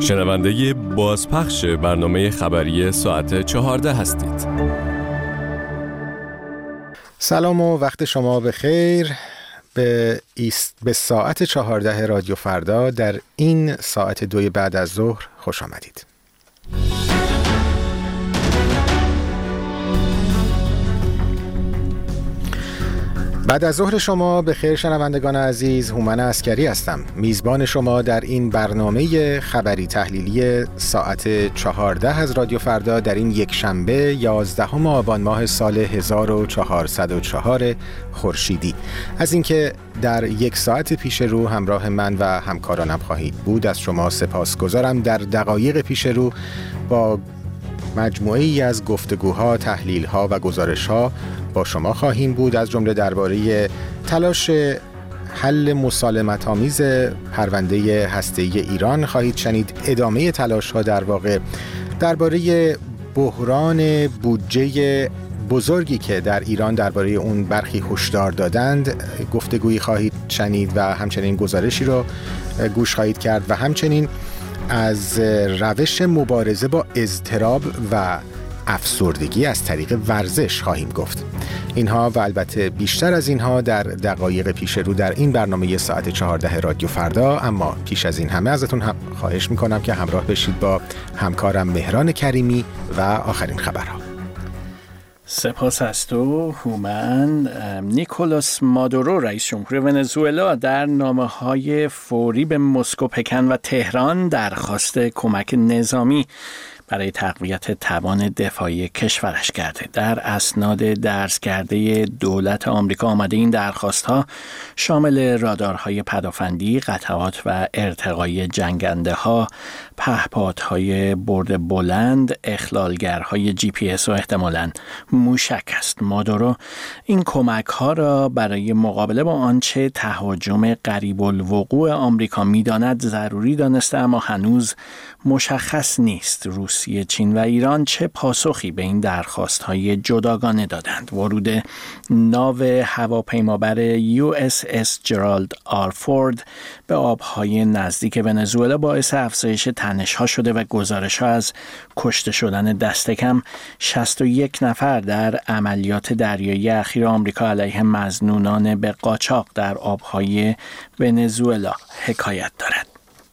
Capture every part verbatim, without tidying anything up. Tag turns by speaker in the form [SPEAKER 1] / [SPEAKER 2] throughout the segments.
[SPEAKER 1] شنونده بازپخش برنامه خبری ساعت چهارده هستید.
[SPEAKER 2] سلام و وقت شما بخیر. به, ایست به ساعت چهارده رادیو فردا در این ساعت دوی بعد از ظهر خوش آمدید. بعد از ظهر شما به خیر شنوندگان عزیز، هومن عسکری هستم، میزبان شما در این برنامه خبری تحلیلی ساعت چهارده از رادیو فردا در این یک شنبه یازدهم آبان ماه سال هزار و چهارصد و چهار خورشیدی. از اینکه در یک ساعت پیش رو همراه من و همکارانم خواهید بود از شما سپاسگزارم. در دقایق پیش رو با مجموعه‌ای از گفتگوها، تحلیل‌ها و گزارش‌ها با شما خواهیم بود، از جمله درباره تلاش حل مسالمت‌آمیز پرونده هسته‌ای ایران خواهید شنید. ادامه تلاش‌ها در واقع درباره بحران بودجه بزرگی که در ایران درباره اون برخی هشدار دادند گفتگویی خواهید شنید و همچنین گزارشی رو گوش خواهید کرد و همچنین از روش مبارزه با اضطراب و افسردگی از طریق ورزش خواهیم گفت. اینها و البته بیشتر از اینها در دقایق پیش رو در این برنامه ساعت چهارده رادیو فردا. اما پیش از این همه ازتون هم خواهش میکنم که همراه بشید با همکارم مهران کریمی و آخرین خبرها.
[SPEAKER 3] سپاس از تو هومن. نیکولاس مادورو رئیس جمهور ونزوئلا در نامه‌های فوری به مسکو، پکن و تهران درخواست کمک نظامی برای تقویت توان دفاعی کشورش کرده. در اسناد درز کرده دولت آمریکا آمده این درخواست‌ها شامل رادارهای پدافندی، قطعات و ارتقای جنگنده‌ها، پهپادهای برد بلند، اخلالگرهای جی پی اس و احتمالاً موشک است. مادورو این کمک‌ها را برای مقابله با آنچه تهاجم قریب الوقوع آمریکا می‌داند ضروری دانسته، اما هنوز مشخص نیست روسیه، چین و ایران چه پاسخی به این درخواست‌های جداگانه دادند. ورود ناو هواپیمابر یو اس اس جرالد آر فورد به آبهای نزدیک ونزوئلا باعث افزایش تنش‌ها شده و گزارش‌ها از کشته شدن دست کم شصت و یک نفر در عملیات دریایی اخیر آمریکا علیه مظنونان به قاچاق در آبهای ونزوئلا حکایت دارد.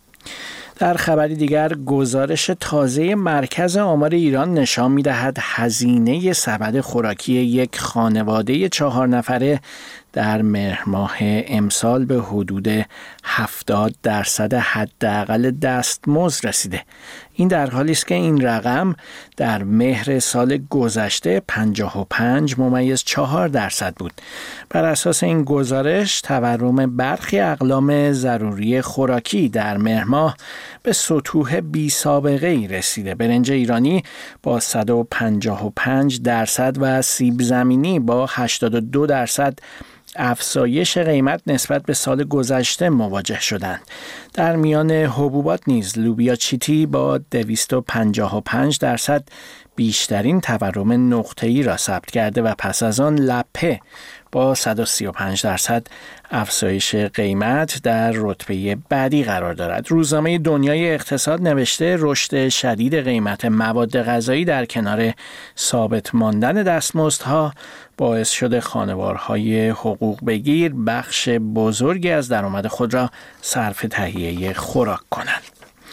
[SPEAKER 3] در خبری دیگر، گزارش تازه مرکز آمار ایران نشان می‌دهد هزینه سبد خوراکی یک خانواده چهار نفره در مهر ماه امسال به حدود هفتاد درصد حداقل دستمزد رسیده. این در حالی است که این رقم در مهر سال گذشته پنجاه و پنج ممیز چهار درصد بود. بر اساس این گزارش تورم برخی اقلام ضروری خوراکی در مهر ماه به سطوح بی سابقه ای رسیده. برنج ایرانی با صد و پنجاه و پنج درصد و سیب زمینی با هشتاد و دو درصد افزایش قیمت نسبت به سال گذشته مواجه شدند. در میان حبوبات نیز لوبیا چیتی با دویست و پنجاه و پنج درصد بیشترین تورم نقطه‌ای را ثبت کرده و پس از آن لپه با صد و سی و پنج درصد افزایش قیمت در رتبه بعدی قرار دارد. روزنامه دنیای اقتصاد نوشته رشد شدید قیمت مواد غذایی در کنار ثابت ماندن دستمزدها باعث شده خانوارهای حقوق بگیر بخش بزرگی از درآمد خود را صرف تهیه خوراک کنند.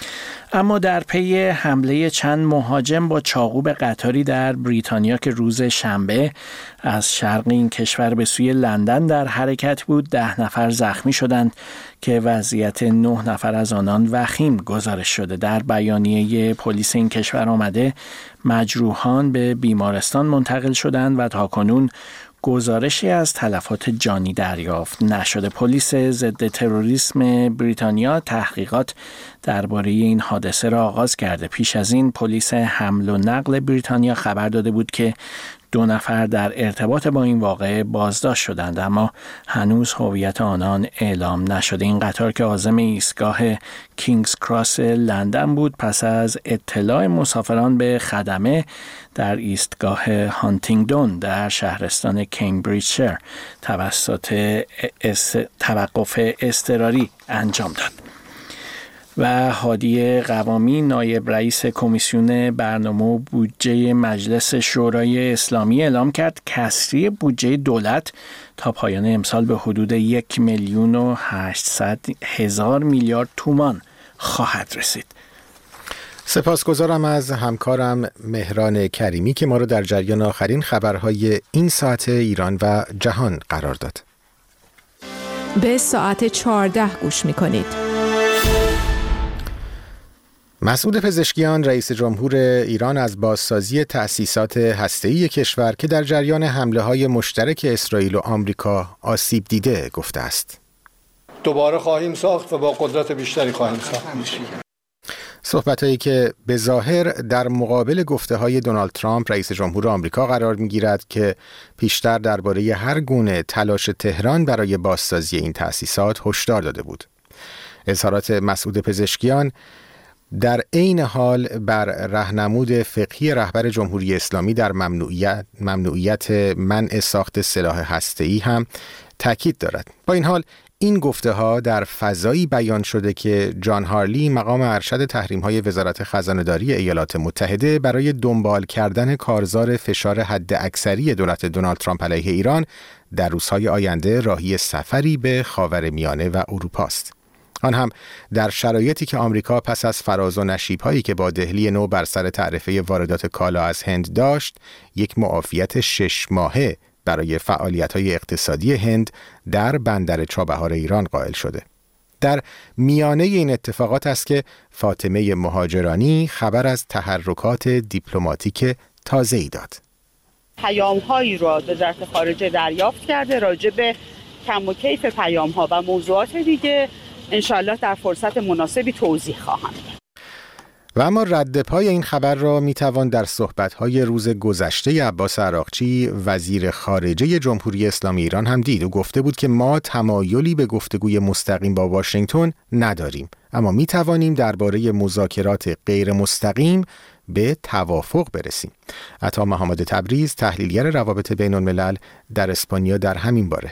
[SPEAKER 3] اما در پی حمله چند مهاجم با چاقو به قطاری در بریتانیا که روز شنبه از شرق این کشور به سوی لندن در حرکت بود، ده نفر زخمی شدند که وضعیت نه نفر از آنان وخیم گزارش شده. در بیانیه پلیس این کشور آمده مجروحان به بیمارستان منتقل شدند و تاکنون گزارشی از تلفات جانی دریافت نشده. پلیس ضد تروریسم بریتانیا تحقیقات درباره این حادثه را آغاز کرده. پیش از این پلیس حمل و نقل بریتانیا خبر داده بود که دو نفر در ارتباط با این واقعه بازداشت شدند، اما هنوز هویت آنان اعلام نشده. این قطار که عازم ایستگاه کینگز کراس لندن بود، پس از اطلاع مسافران به خدمه در ایستگاه هانتینگدون در شهرستان کمبریجشایر توسط توقف اضطراری انجام داد. و هادی قوامی نایب رئیس کمیسیون برنامه و بودجه مجلس شورای اسلامی اعلام کرد کسری بودجه دولت تا پایان امسال به حدود یک میلیون و هشتصد هزار میلیارد تومان خواهد رسید.
[SPEAKER 2] سپاسگزارم از همکارم مهران کریمی که ما رو در جریان آخرین خبرهای این ساعت ایران و جهان قرار داد.
[SPEAKER 4] به ساعت چهارده گوش می‌کنید.
[SPEAKER 2] مسعود پزشکیان رئیس جمهور ایران از بازسازی تأسیسات هسته‌ای کشور که در جریان حمله‌های مشترک اسرائیل و آمریکا آسیب دیده گفته است.
[SPEAKER 5] دوباره خواهیم ساخت و با قدرت بیشتری خواهیم ساخت.
[SPEAKER 2] صحبتایی که به ظاهر در مقابل گفته‌های دونالد ترامپ رئیس جمهور آمریکا قرار می‌گیرد که پیشتر درباره هر گونه تلاش تهران برای بازسازی این تأسیسات هشدار داده بود. اظهارات مسعود پزشکیان در عین حال بر راهنمود فقهی رهبر جمهوری اسلامی در ممنوعیت ممنوعیت منع ساخت سلاح هسته‌ای هم تاکید دارد. با این حال این گفته ها در فضایی بیان شده که جان هارلی مقام ارشد تحریم های وزارت خزانه‌داری ایالات متحده برای دنبال کردن کارزار فشار حد اکثری دولت دونالد ترامپ علیه ایران در روزهای آینده راهی سفری به خاورمیانه و اروپا است. آن هم در شرایطی که آمریکا پس از فراز و نشیب‌هایی که با دهلی نو بر سر تعرفه واردات کالا از هند داشت، یک معافیت شش ماهه برای فعالیت‌های اقتصادی هند در بندر چابهار ایران قائل شده. در میانه این اتفاقات است که فاطمه مهاجرانی خبر از تحرکات دیپلماتیک تازه‌ای داد.
[SPEAKER 6] پیام‌هایی را وزارت خارجه دریافت کرده راجع به کم و کیف پیام‌ها و موضوعات دیگه انشالله در فرصت مناسبی توضیح خواهم داد.
[SPEAKER 2] و اما رد پای این خبر را میتوان در صحبت‌های روز گذشته عباس عراقچی وزیر خارجه جمهوری اسلامی ایران هم دید و گفته بود که ما تمایلی به گفتگوی مستقیم با واشنگتن نداریم، اما میتوانیم درباره مذاکرات غیر مستقیم به توافق برسیم. عطا محمد تبریز تحلیلگر روابط بین الملل در اسپانیا در همین باره.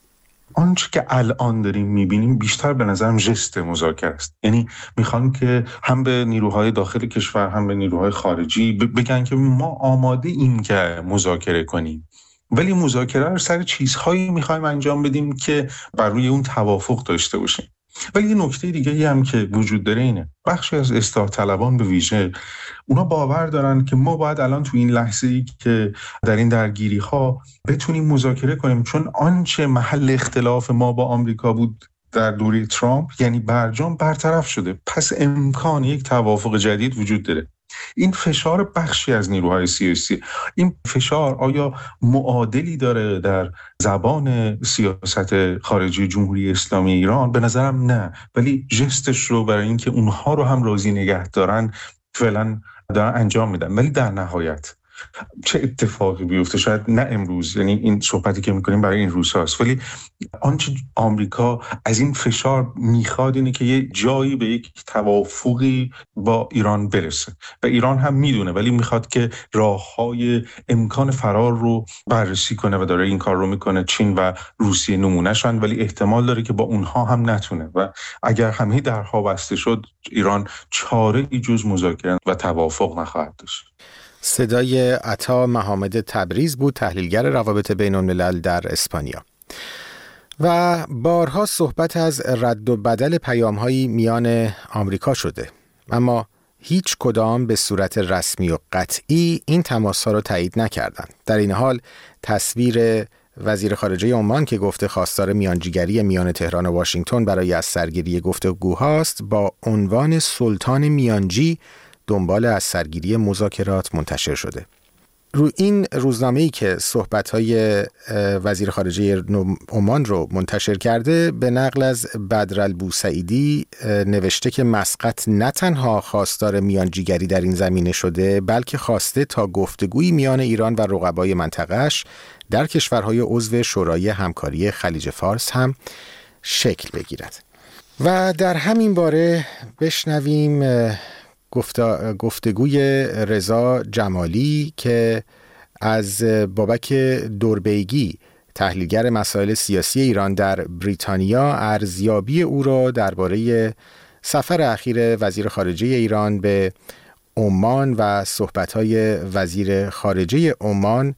[SPEAKER 7] آنچه که الان داریم میبینیم بیشتر به نظرم ژست مذاکره است. یعنی میخوان که هم به نیروهای داخل کشور هم به نیروهای خارجی بگن که ما آماده ایم که مذاکره کنیم، ولی مذاکره رو سر چیزهایی میخوایم انجام بدیم که بر روی اون توافق داشته باشیم. ولی یه نکته دیگه هم که وجود داره اینه، بخشی از اصلاح طلبان به ویژه اونا باور دارن که ما باید الان تو این لحظه‌ای که در این درگیری ها بتونیم مذاکره کنیم، چون آنچه محل اختلاف ما با آمریکا بود در دوره ترامپ یعنی برجام برطرف شده، پس امکان یک توافق جدید وجود داره. این فشار بخشی از نیروهای سیاسی، این فشار آیا معادلی داره در زبان سیاست خارجی جمهوری اسلامی ایران؟ به نظرم نه، ولی ژستش رو برای اینکه اونها رو هم راضی نگه دارن فعلا دارن انجام میدن. ولی در نهایت چه اتفاقی بیفته شاید نه امروز، یعنی این صحبتی که میکنیم برای این روز هاست، ولی آنچه آمریکا از این فشار میخواد اینه که یه جایی به یک توافقی با ایران برسه و ایران هم میدونه، ولی میخواد که راههای امکان فرار رو بررسی کنه و داره این کار رو میکنه. چین و روسیه نمونهشن، ولی احتمال داره که با اونها هم نتونه و اگر همه درها بسته شد ایران چاره‌ای جز مذاکره و توافق نخواهد داشت.
[SPEAKER 2] صدای عطا محمد تبریز بود، تحلیلگر روابط بین الملل در اسپانیا. و بارها صحبت از رد و بدل پیام‌هایی میان آمریکا شده، اما هیچ کدام به صورت رسمی و قطعی این تماس‌ها رو تایید نکردند. در این حال تصویر وزیر خارجه عمان که گفته خواستار میانجیگری میان تهران و واشنگتن برای از سرگیری گفتگوهاست با عنوان سلطان میانجی دنبال از سرگیری مذاکرات منتشر شده. رو این روزنامه‌ای که صحبت‌های وزیر خارجه عمان رو منتشر کرده به نقل از بدرالبوسعیدی نوشته که مسقط نه تنها خواستار میانجیگری در این زمینه شده، بلکه خواسته تا گفتگوی میان ایران و رقبای منطقه‌اش در کشورهای عضو شورای همکاری خلیج فارس هم شکل بگیرد. و در همین باره بشنویم گفتگوی رضا جمالی که از بابک دوربیگی تحلیلگر مسائل سیاسی ایران در بریتانیا ارزیابی او را درباره سفر اخیر وزیر خارجه ایران به عمان و صحبت‌های وزیر خارجه عمان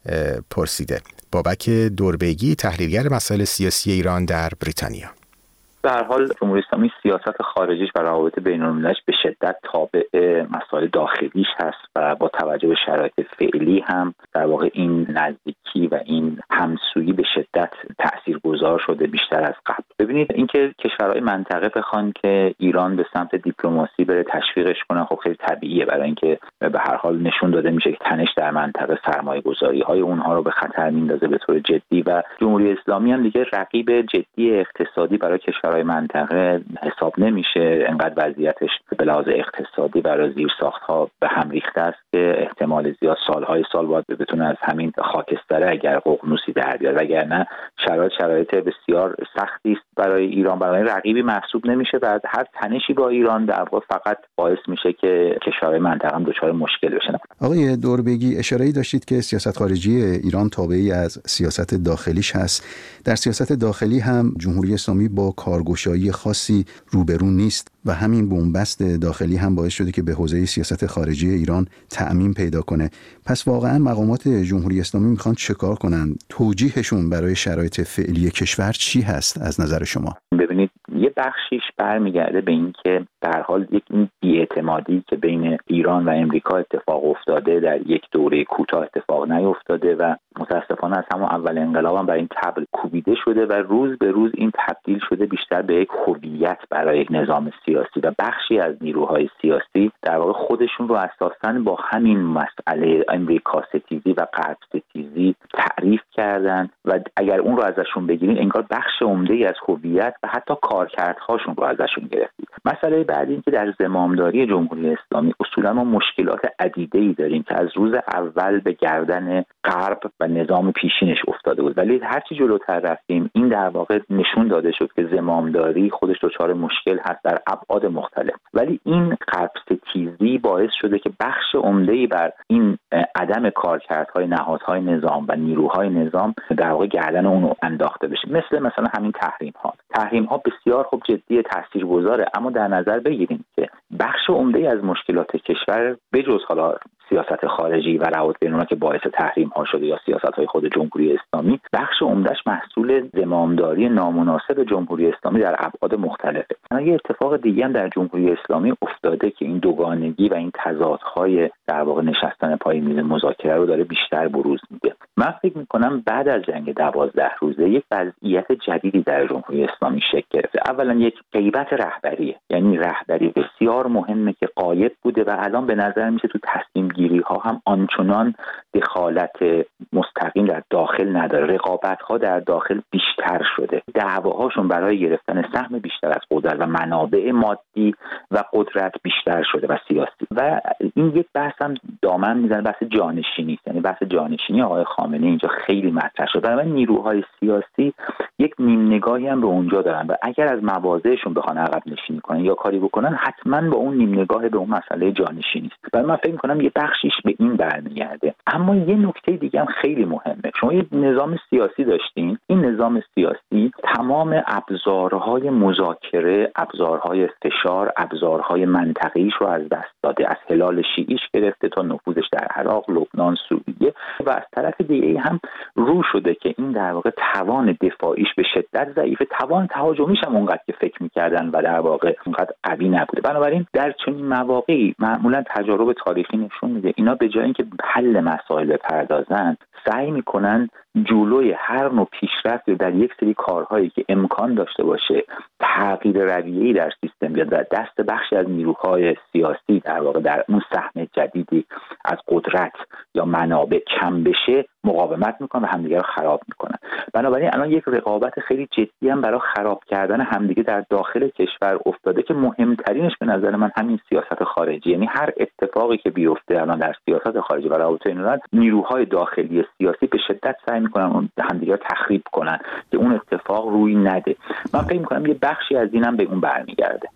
[SPEAKER 2] پرسیده. بابک دوربیگی، تحلیلگر مسائل سیاسی ایران در بریتانیا.
[SPEAKER 8] به هر حال جمهوری اسلامی سیاست خارجیش و روابط بین‌المللیش به شدت تابع مسائل داخلیش هست و با توجه به شرایط فعلی هم در واقع این نزدیکی و این همسویی به شدت تاثیرگذار شده بیشتر از قبل. ببینید اینکه کشورهای منطقه بخوان که ایران به سمت دیپلماسی بره تشویقش کنن، خب خیلی طبیعیه، برای اینکه به هر حال نشون داده میشه که تنش در منطقه سرمایه‌گذاری‌های اونها رو به خطر میندازه به طور جدی و جمهوری اسلامی هم دیگه رقیب جدی اقتصادی برای کشور منطقه حساب نمیشه. انقدر وضعیتش به لحاظ اقتصادی برای زیرساخت‌ها به هم ریخته است که احتمال زیاد سالهای سال باید بتونه از همین خاکستره اگر ققنوسی در بیاد، وگرنه شرایط شرایط بسیار سختی است برای ایران، برای رقیبی محسوب نمیشه و هر تنشی با ایران در واقع فقط باعث میشه که کشورهای منطقه هم دچار مشکل بشن.
[SPEAKER 9] آقای دوربیگی، اشاره‌ای داشتید که سیاست خارجی ایران تابعی از سیاست داخلیش هست. در سیاست داخلی هم جمهوری اسلامی با کارگشایی خاصی روبرو نیست و همین بنبست داخلی هم باعث شده که به حوزه سیاست خارجی ایران تعمیم پیدا کنه. پس واقعا مقامات جمهوری اسلامی میخوان چیکار کنن؟ توجیهشون برای شرایط فعلی کشور چی هست از نظر شما؟
[SPEAKER 8] ببینید، یه بخشیش برمیگرده به این که در حال یک این بی‌اعتمادی که بین ایران و امریکا اتفاق افتاده در یک دوره کوتاه اتفاق نیفتاده و متاسفانه از همون اول انقلاب هم برای این تبل کوبیده شده و روز به روز این تبدیل شده بیشتر به یک هویت برای یک نظام سیاسی و بخشی از نیروهای سیاسی در واقع خودشون رو اساساً با همین مسئله امریکا ستیزی و غرب ستیزی تعریف کردن و اگر اون رو ازشون بگیرین انگار بخش عمده‌ای از هویت و حتی کارکردهاشون رو ازشون گرفتید. مسئله بعدی این که در زمامداری جمهوری اسلامی اصولاً ما مشکلات عدیده‌ای داریم که از روز اول به گردن غرب و نظام پیشینش افتاده بود، ولی هرچی جلوتر رفتیم این در واقع نشون داده شد که زمامداری خودش دچار مشکل هست در ابعاد مختلف، ولی این غرب ستیزی باعث شده که بخش عمده‌ای بر این عدم کارکردهای نهادهای نظام و نیروهای نظام در واقع گردن اون انداخته بشه. مثل مثلا همین تحریم ها تحریم ها بسیار خوب جدی تاثیرگذاره، اما در نظر بگیریم که بخش عمده‌ای از مشکلات کشور بجز حالا سیاست خارجی و روابط بین‌المللی که باعث تحریم ها شده یا سیاست‌های خود جمهوری اسلامی، بخش عمده‌اش محصول زمامداری نامناسب جمهوری اسلامی در ابعاد مختلفه. اما یه اتفاق دیگه هم در جمهوری اسلامی افتاده که این دوگانگی و این تضادهای در واقع نشستن پای میز مذاکره رو داره بیشتر بروز میده. من فکر می‌کنم بعد از جنگ دوازده روزه یک وضعیت جدیدی در جمهوری اسلامی شکل گرفته. اولا یک غیبت رهبریه، یعنی رهبری بسیار مهمه که غایب بوده و الان به نظر میشه تو تصمیم گیری ها هم آنچنان دخالت مستقیم در داخل نداره. رقابت ها در داخل بیشتر شده، دعواهاشون برای گرفتن سهم بیشتر از قدرت و منابع مادی و قدرت بیشتر شده و سیاسی. و این یک بحث هم دامن میزنه، بحث جانشینی، یعنی بحث جانشینی آقای خامنه‌ای اینجا خیلی مطرح شده. برای نیروهای سیاسی یک نیم نگاهی هم به اونجا دارن و اگر از مواضعشون بخوان عقب نشینی کنن یا کاری بکنن حتما با اون نیم نگاه به اون مسئله جانشینی است. برای من فکر می‌کنم یه بخشیش به این برمیگرده. اما یه نکته دیگه هم خیلی مهمه. شما یه نظام سیاسی داشتین، این نظام سیاسی تمام ابزارهای مذاکره، ابزارهای فشار، ابزارهای منطقه‌ایش رو از دست داده، از هلال شیعیش گرفته تا نفوذش در عراق، لبنان، سوریه و از طرف دیگه هم رو شده که این در واقع توان دفاعیش به شدت ضعیفه، توان تهاجمیش هم اونقدر که فکر می‌کردن و در واقع اونقدر قوی نبوده. بنابراین در چنین مواقعی معمولا تجارب تاریخی نشون میده اینا به جای اینکه حل مسائل بپردازن سعی میکنن جلوی هر نوع پیشرفت در یک سری کارهایی که امکان داشته باشه تغییر رویه‌ای در سیستم بیاد و دست بخشی از نیروهای سیاسی در واقع در اون سهم جدیدی از قدرت یا منابع کم بشه مقاومت میکنن و همدیگه رو خراب میکنن. بنابراین الان یک رقابت خیلی جدی هم برای خراب کردن همدیگه در داخل کشور افتاده که مهمترینش به نظر من همین سیاست خارجی، یعنی هر اتفاقی که بیفته الان در سیاست خارجی و روابط بین‌الملل نیروهای داخلی سیاسی به شدت سعی میکنن اون همدیگه رو تخریب کنن که اون اتفاق روی نده. من فکر میکنم یه بخشی از اینم به اون برمیگرده.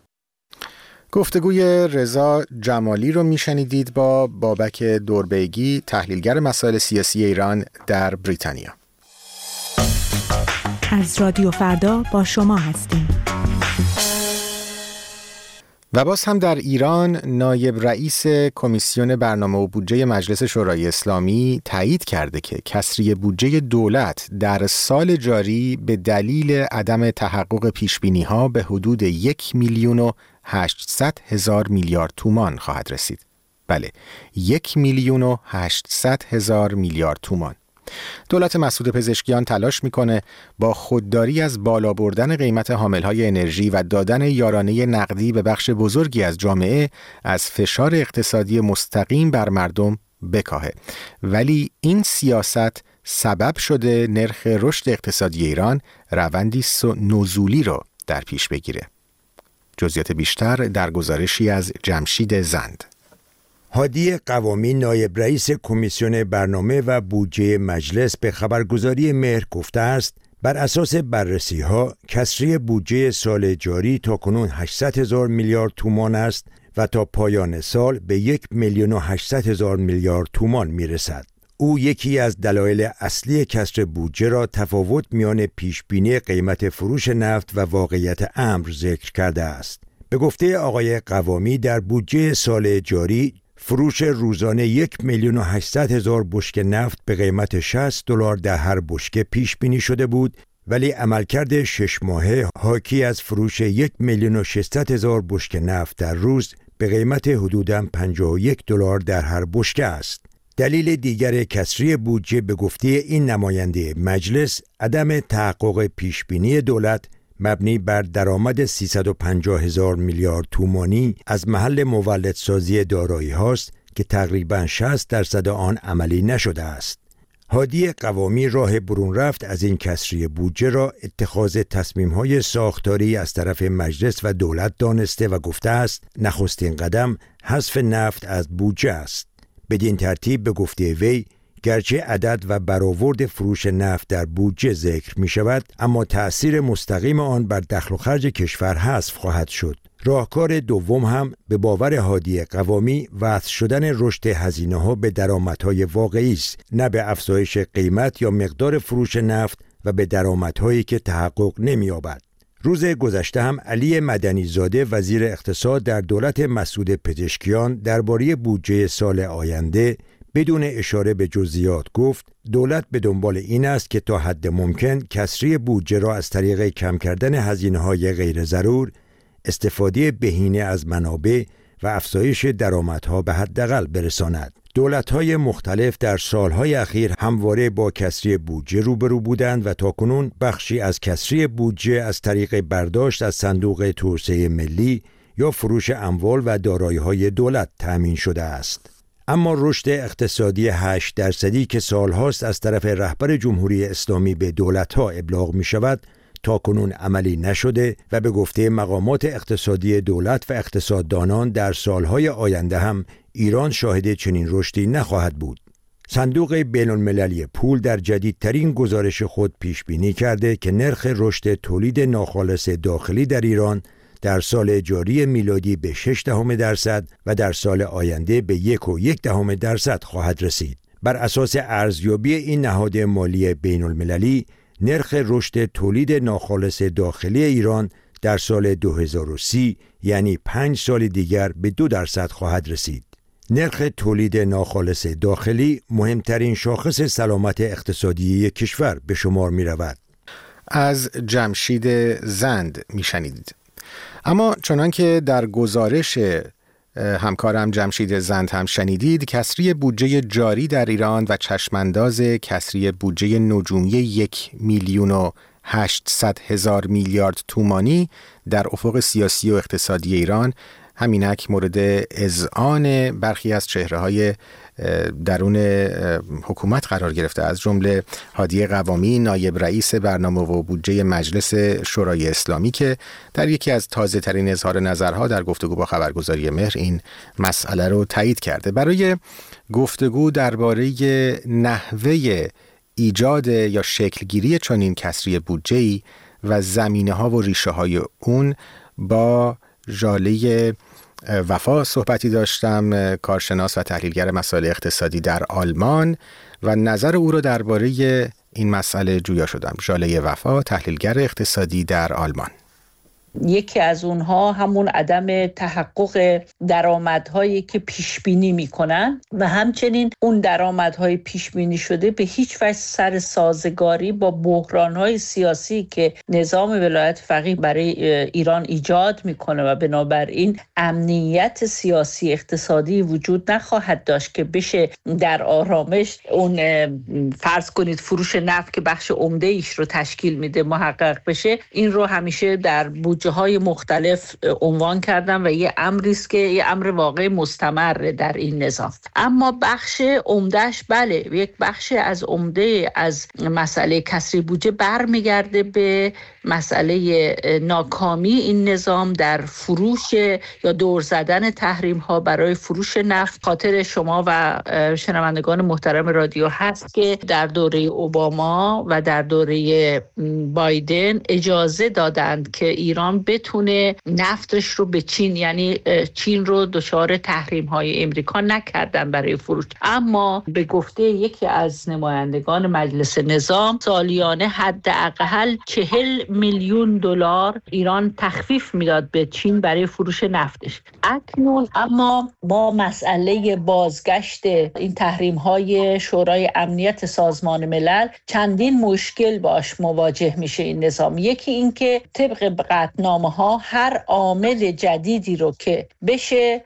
[SPEAKER 2] گفتگوی رضا جمالی رو میشنیدید با بابک دوربیگی، تحلیلگر مسائل سیاسی ایران در بریتانیا.
[SPEAKER 4] از رادیو فردا با شما هستیم.
[SPEAKER 2] و باز هم در ایران نایب رئیس کمیسیون برنامه و بودجه مجلس شورای اسلامی تایید کرده که کسری بودجه دولت در سال جاری به دلیل عدم تحقق پیشبینی‌ها به حدود یک میلیون و هشتصد هزار میلیارد تومان خواهد رسید. بله، یک میلیون و هشتصد هزار میلیارد تومان. دولت مسعود پزشکیان تلاش میکنه با خودداری از بالا بردن قیمت حاملهای انرژی و دادن یارانه نقدی به بخش بزرگی از جامعه از فشار اقتصادی مستقیم بر مردم بکاهه، ولی این سیاست سبب شده نرخ رشد اقتصادی ایران روندی نزولی رو در پیش بگیره. جزئیات بیشتر در گزارشی از جمشید زند.
[SPEAKER 10] هادی قوامی نایب رئیس کمیسیون برنامه و بودجه مجلس به خبرگزاری مهر گفته است بر اساس بررسی ها کسری بودجه سال جاری تا کنون هشتصد هزار میلیارد تومان است و تا پایان سال به یک میلیون و هشتصد هزار میلیارد تومان می رسد. او یکی از دلایل اصلی کسر بودجه را تفاوت میان پیشبینی قیمت فروش نفت و واقعیت امر ذکر کرده است. به گفته آقای قوامی در بودجه سال جاری فروش روزانه یک میلیون و هشتصد هزار بشکه نفت به قیمت شصت دلار در هر بشکه پیش بینی شده بود، ولی عملکرد شش ماهه حاکی از فروش یک میلیون و ششصد هزار بشکه نفت در روز به قیمت حدوداً پنجاه و یک دلار در هر بشکه است. دلیل دیگر کسری بودجه به گفته این نماینده مجلس عدم تحقق پیشبینی دولت مبنی بر درآمد سیصد و پنجاه هزار میلیارد تومانی از محل مولدسازی دارایی هاست که تقریباً شصت درصد آن عملی نشده است. هادی قوامی راه برون رفت از این کسری بودجه را اتخاذ تصمیم‌های ساختاری از طرف مجلس و دولت دانسته و گفته است نخستین قدم حذف نفت از بودجه است. بدین ترتیب به گفته وی گرچه عدد و برآورد فروش نفت در بودجه ذکر می شود، اما تأثیر مستقیم آن بر دخل و خرج کشور حذف خواهد شد. راهکار دوم هم به باور هادی قوامی وصل شدن رشد هزینه‌ها به درآمدهای واقعی است، نه به افزایش قیمت یا مقدار فروش نفت و به درآمدهایی که تحقق نمی‌یابد. روز گذشته هم علی مدنی زاده وزیر اقتصاد در دولت مسعود پزشکیان درباره بودجه سال آینده بدون اشاره به جزئیات گفت دولت به دنبال این است که تا حد ممکن کسری بودجه را از طریق کم کردن هزینه‌های غیر ضرور، استفاده بهینه از منابع و افزایش درآمدها به حداقل برساند. دولت‌های مختلف در سالهای اخیر همواره با کسری بودجه روبرو بودند و تاکنون بخشی از کسری بودجه از طریق برداشت از صندوق توسعه ملی یا فروش اموال و دارایی‌های دولت تأمین شده است. اما رشد اقتصادی هشت درصدی که سالهاست از طرف رهبر جمهوری اسلامی به دولت‌ها ابلاغ می‌شود تاکنون عملی نشده و به گفته مقامات اقتصادی دولت و اقتصاددانان در سالهای آینده هم ایران شاهد چنین رشدی نخواهد بود. صندوق بین‌المللی پول در جدیدترین گزارش خود پیش بینی کرده که نرخ رشد تولید ناخالص داخلی در ایران در سال جاری میلادی به شش دهم درصد و در سال آینده به یک و یک دهم درصد خواهد رسید. بر اساس ارزیابی این نهاد مالی بین‌المللی نرخ رشد تولید ناخالص داخلی ایران در سال دو هزار و سی یعنی پنج سال دیگر به دو درصد خواهد رسید. نرخ تولید ناخالص داخلی مهمترین شاخص سلامت اقتصادی کشور به شمار می رود.
[SPEAKER 2] از جمشید زند می شنیدید. اما چنان که در گزارش همکارم جمشید زند هم شنیدید، کسری بودجه جاری در ایران و چشمانداز کسری بودجه نجومی یک میلیون و هشتصد هزار میلیارد تومانی در افق سیاسی و اقتصادی ایران همینک مورد اذعان برخی از چهره‌های درون حکومت قرار گرفته، از جمله هادی قوامی نایب رئیس برنامه و بودجه مجلس شورای اسلامی که در یکی از تازه ترین اظهار نظرها در گفتگو با خبرگزاری مهر این مسئله رو تایید کرده. برای گفتگو درباره نحوه ایجاد یا شکلگیری چنین کسری بودجه‌ای و زمینه‌ها و ریشه‌های اون با ژاله وفا صحبتی داشتم، کارشناس و تحلیلگر مسائل اقتصادی در آلمان، و نظر او را درباره این مسئله جویا شدم. ژاله وفا، تحلیلگر اقتصادی در آلمان.
[SPEAKER 11] یکی از اونها همون عدم تحقق درآمدهایی که پیش بینی میکنن و همچنین اون درآمدهای پیش بینی شده به هیچ وجه سر سازگاری با بحرانهای سیاسی که نظام ولایت فقیه برای ایران ایجاد میکنه و بنابراین امنیت سیاسی اقتصادی وجود نخواهد داشت که بشه در آرامش اون فرض کنید فروش نفت که بخش عمده ایش رو تشکیل میده محقق بشه. این رو همیشه در بودجه های مختلف عنوان کردن و یه امری است که یه امر واقعی مستمر در این نظام. اما بخش عمدهش بله یک بخش از عمده از مسئله کسری بودجه برمیگرده به مسئله ناکامی این نظام در فروش یا دور زدن تحریم ها برای فروش نفت. خاطر شما و شنوندگان محترم رادیو هست که در دوره اوباما و در دوره بایدن اجازه دادند که ایران بتونه نفتش رو به چین، یعنی چین رو دچار تحریم های امریکا نکردن برای فروش. اما به گفته یکی از نمایندگان مجلس نظام سالیانه حداقل چهل میلیون دلار ایران تخفیف میداد به چین برای فروش نفتش. اکنون اما با مسئله بازگشت این تحریم های شورای امنیت سازمان ملل چندین مشکل باش مواجه میشه این نظام. یکی این که طبق قطعنامه ها هر عامل جدیدی رو که بشه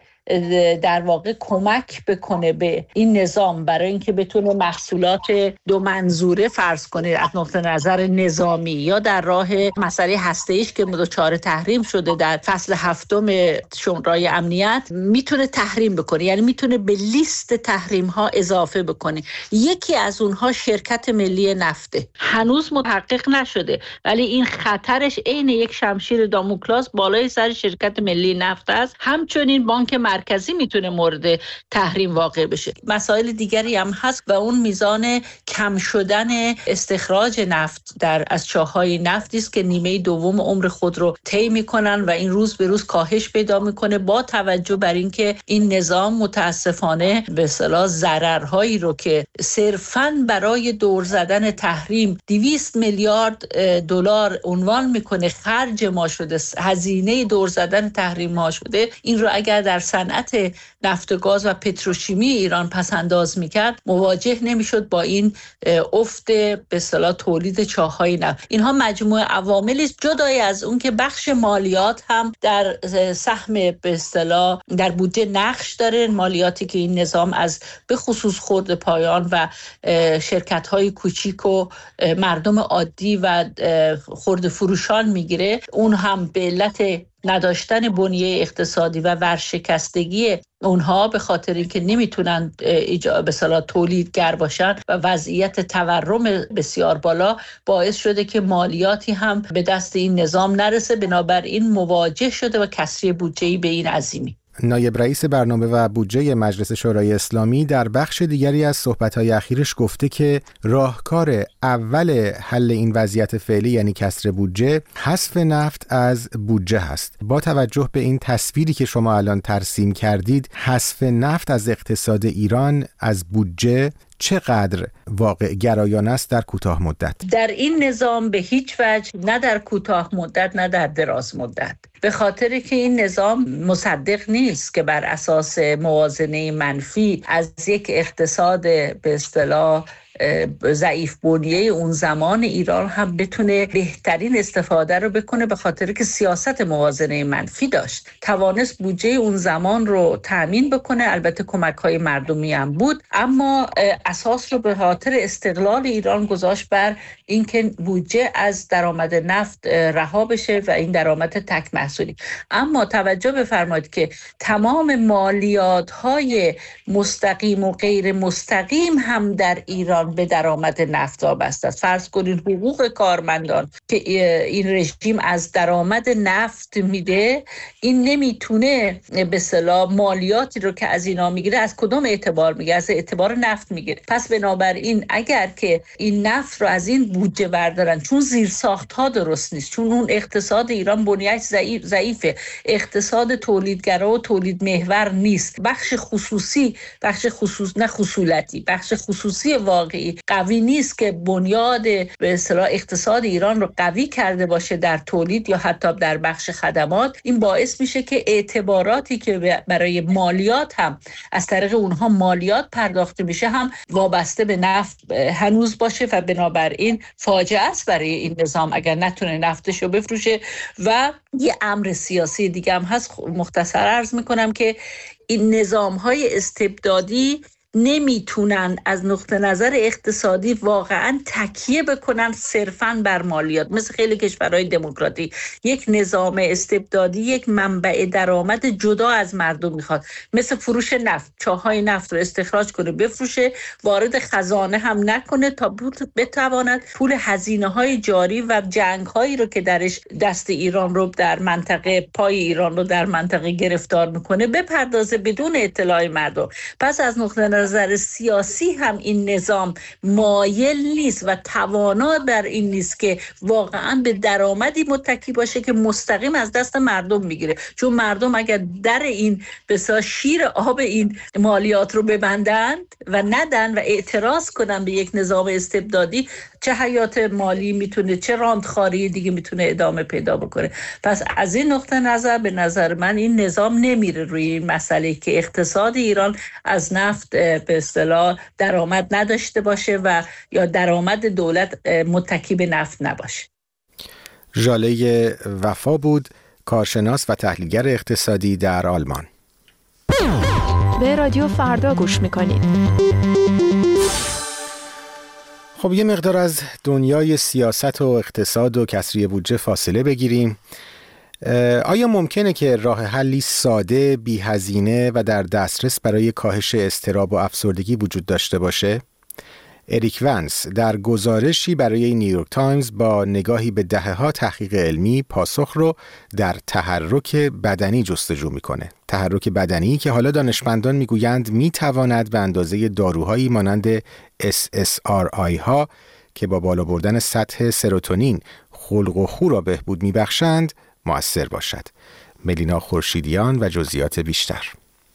[SPEAKER 11] در واقع کمک بکنه به این نظام برای اینکه بتونه محصولات دو منظوره فرض کنه از نقطه نظر نظامی یا در راه مسئله هسته‌ایش که دچار تحریم شده در فصل هفتم شورای امنیت میتونه تحریم بکنه، یعنی میتونه به لیست تحریم ها اضافه بکنه. یکی از اونها شرکت ملی نفته، هنوز محقق نشده ولی این خطرش عین یک شمشیر داموکلاس بالای سر شرکت ملی نفت است. همچنین بانک مرکزی میتونه مورد تحریم واقع بشه. مسائل دیگری هم هست و اون میزان کم شدن استخراج نفت در از چاه‌های نفتی است که نیمه دوم عمر خود رو طی میکنن و این روز به روز کاهش پیدا میکنه با توجه بر اینکه این نظام متاسفانه به اصطلاح ضررهایی رو که صرفاً برای دور زدن تحریم دویست میلیارد دلار عنوان میکنه خرج ما شده، هزینه دور زدن تحریم ما شده، این رو اگر در صنعت نفت و گاز و پتروشیمی ایران پس انداز میکرد مواجه نمیشد با این افت به اصطلاح تولید چاه‌های نفت. اینها مجموعه عواملی است جدای از اون که بخش مالیات هم در سهم به اصطلاح در بودجه نقش داره، مالیاتی که این نظام از به خصوص خرد پایان و شرکت‌های کوچیک و مردم عادی و خرد فروشان میگیره، اون هم به علت نداشتن بنیه اقتصادی و ورشکستگی اونها به خاطر اینکه نمیتونن به اصطلاح تولیدگر باشن و وضعیت تورم بسیار بالا باعث شده که مالیاتی هم به دست این نظام نرسه. بنابراین مواجه شده و کسری بودجه‌ای به این عظیمی.
[SPEAKER 2] نایب رئیس برنامه و بودجه مجلس شورای اسلامی در بخش دیگری از صحبت‌های اخیرش گفته که راهکار اول حل این وضعیت فعلی یعنی کسر بودجه حذف نفت از بودجه هست. با توجه به این تصویری که شما الان ترسیم کردید، حذف نفت از اقتصاد ایران از بودجه چقدر واقع گرایانه است در کوتاه مدت؟
[SPEAKER 11] در این نظام به هیچ وجه، نه در کوتاه مدت نه در دراز مدت، به خاطر که این نظام مصدق نیست که بر اساس موازنه منفی از یک اقتصاد به اصطلاح ضعیف بنیه اون زمان ایران هم بتونه بهترین استفاده رو بکنه، به خاطر که سیاست موازنه منفی داشت، توانست بودجه اون زمان رو تامین بکنه. البته کمک‌های مردمی هم بود، اما اساس رو به خاطر استقلال ایران گذاشت بر اینکه بودجه از درآمد نفت رها بشه و این درآمد تک محصولی. اما توجه بفرمایید که تمام مالیات‌های مستقیم و غیر مستقیم هم در ایران به درآمد نفت وابسته است. فرض کنید حقوق کارمندان که این رژیم از درآمد نفت میده، این نمیتونه به اصطلاح مالیاتی رو که از اینا میگیره از کدوم اعتبار میگیره؟ از اعتبار نفت میگیره. پس بنابراین اگر که این نفت رو از این بودجه بردارن، چون زیرساخت‌ها درست نیست، چون اون اقتصاد ایران بنیه‌اش ضعیف ضعیفه، اقتصاد تولیدگرا و تولید محور نیست، بخش خصوصی بخش خصوص نه خصولتی بخش خصوصی واقعی قوی نیست که بنیاد به اصطلاح اقتصاد ایران رو قوی کرده باشه در تولید یا حتی در بخش خدمات، این باعث میشه که اعتباراتی که برای مالیات هم از طریق اونها مالیات پرداخت میشه هم وابسته به نفت هنوز باشه و بنابراین فاجعه است برای این نظام اگر نتونه نفتشو بفروشه. و یه امر سیاسی دیگه هم هست، مختصر عرض میکنم که این نظام‌های استبدادی نمیتونن از نقطه نظر اقتصادی واقعا تکیه بکنن صرفاً بر مالیات. مثل خیلی کشورهای دموکراتیک یک نظام استبدادی یک منبع درآمد جدا از مردم میخواد، مثل فروش نفت، چاهای نفت رو استخراج کنه بفروشه، وارد خزانه هم نکنه تا بتواند پول هزینه‌های جاری و جنگ‌هایی رو که درش دست ایران رو در منطقه پای ایران رو در منطقه گرفتار میکنه بپردازه بدون اطلاع مردم. پس از نقطه نظر سیاسی هم این نظام مایل نیست و توانا بر این نیست که واقعا به درآمدی متکی باشه که مستقیم از دست مردم میگیره، چون مردم اگر در این بسا شیر آب این مالیات رو ببندند و ندن و اعتراض کنن به یک نظام استبدادی، چه حیات مالی میتونه، چه راندخاری دیگه میتونه ادامه پیدا بکنه. پس از این نقطه نظر به نظر من این نظام نمیره روی این مسئله که اقتصاد ایران از نفت به اصطلاح درآمد نداشته باشه و یا درآمد دولت متکی به نفت نباشه.
[SPEAKER 2] ژاله وفا بود، کارشناس و تحلیلگر اقتصادی در آلمان.
[SPEAKER 4] به رادیو فردا گوش میکنید.
[SPEAKER 2] خب یه مقدار از دنیای سیاست و اقتصاد و کسری بودجه فاصله بگیریم. آیا ممکنه که راه حلی ساده، بی هزینه و در دسترس برای کاهش اضطراب و افسردگی وجود داشته باشه؟ اریک ونس در گزارشی برای نیویورک تایمز با نگاهی به دهه‌ها تحقیق علمی پاسخ رو در تحرک بدنی جستجو میکنه. تحرک بدنی که حالا دانشمندان میگویند میتواند به اندازه داروهایی مانند اس اس آر آی ها که با بالا بردن سطح سروتونین خلق و خو را بهبود میبخشند مؤثر باشد. ملینا خورشیدیان و جزئیات بیشتر.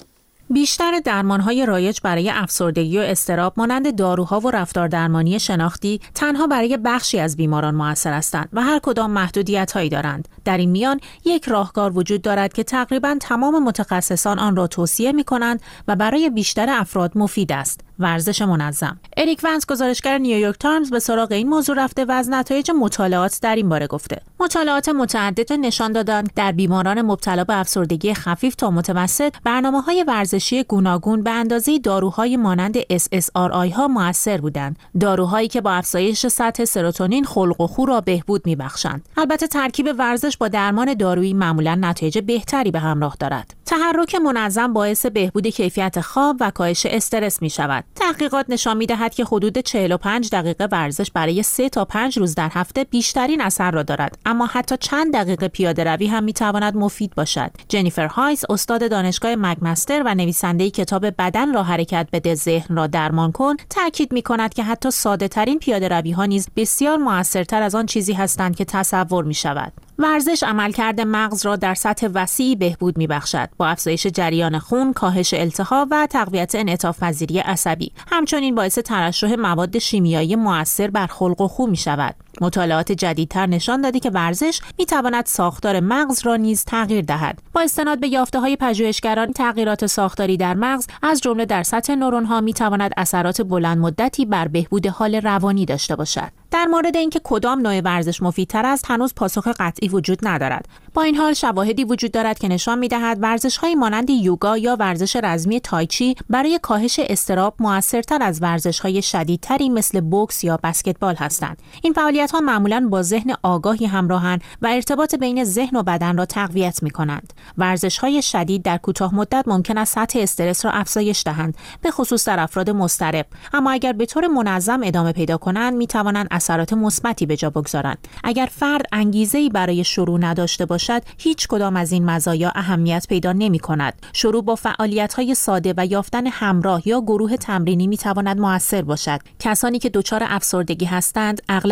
[SPEAKER 12] بیشتر درمان‌های رایج برای افسردگی و اضطراب مانند داروها و رفتار درمانی شناختی تنها برای بخشی از بیماران مؤثر هستند و هر کدام محدودیت‌هایی دارند. در این میان یک راهکار وجود دارد که تقریباً تمام متخصصان آن را توصیه می‌کنند و برای بیشتر افراد مفید است: ورزش منظم. اریک ونس گزارشگر نیویورک تایمز به سراغ این موضوع رفته و از نتایج مطالعات در این باره گفته. مطالعات متعدد نشان دادند در بیماران مبتلا به افسردگی خفیف تا متوسط برنامه‌های ورزشی گوناگون به اندازه داروهای مانند اس اس آر آی ها مؤثر بودند. داروهایی که با افزایش سطح سروتونین خلق و خو را بهبود می‌بخشند. البته ترکیب ورزش با درمان دارویی معمولاً نتایج بهتری به همراه دارد. تحرک منظم باعث بهبود کیفیت خواب و کاهش استرس می‌شود. تحقیقات نشان می‌دهد که حدود چهل و پنج دقیقه ورزش برای سه تا پنج روز در هفته بیشترین اثر را دارد، اما حتی چند دقیقه پیاده‌روی هم می‌تواند مفید باشد. جنیفر هایس، استاد دانشگاه مکمستر و نویسنده کتاب بدن را حرکت بده ذهن را درمان کن، تاکید می‌کند که حتی ساده‌ترین پیاده‌روی‌ها نیز بسیار موثرتر از آن چیزی هستند که تصور می‌شود. ورزش عملکرد مغز را در سطح وسیعی بهبود می‌بخشد، با افزایش جریان خون، کاهش التهاب و تقویت انعطاف‌پذیری عصبی. همچنین باعث ترشح مواد شیمیایی مؤثر بر خلق و خو می‌شود. مطالعات جدیدتر نشان داده که ورزش می‌تواند ساختار مغز را نیز تغییر دهد. با استناد به یافته‌های پژوهشگران، تغییرات ساختاری در مغز از جمله در سطح نورون‌ها می‌تواند اثرات بلند مدتی بر بهبود حال روانی داشته باشد. در مورد اینکه کدام نوع ورزش مفیدتر است هنوز پاسخ قطعی وجود ندارد. با این حال شواهدی وجود دارد که نشان می‌دهد ورزش‌های مانند یوگا یا ورزش رزمی تایچی برای کاهش اضطراب موثرتر از ورزش‌های شدیدتری مثل بوکس یا بسکتبال هستند. این فعالیت‌ها معمولاً با ذهن آگاهی همراهند و ارتباط بین ذهن و بدن را تقویت می‌کنند. ورزش‌های شدید در کوتاه مدت ممکن است سطح استرس را افزایش دهند، به خصوص در افراد مضطرب، اما اگر به طور منظم ادامه پیدا کنند می‌توانند اثرات مثبتی به جا بگذارند. اگر فرد انگیزه‌ای برای شروع نداشته باشد، هیچ کدام از این مزایا اهمیت پیدا نمی‌کند. شروع با فعالیت‌های ساده و یافتن همراه یا گروه تمرینی می‌تواند مؤثر باشد. کسانی که دچار افسردگی هستند، اغلب با بی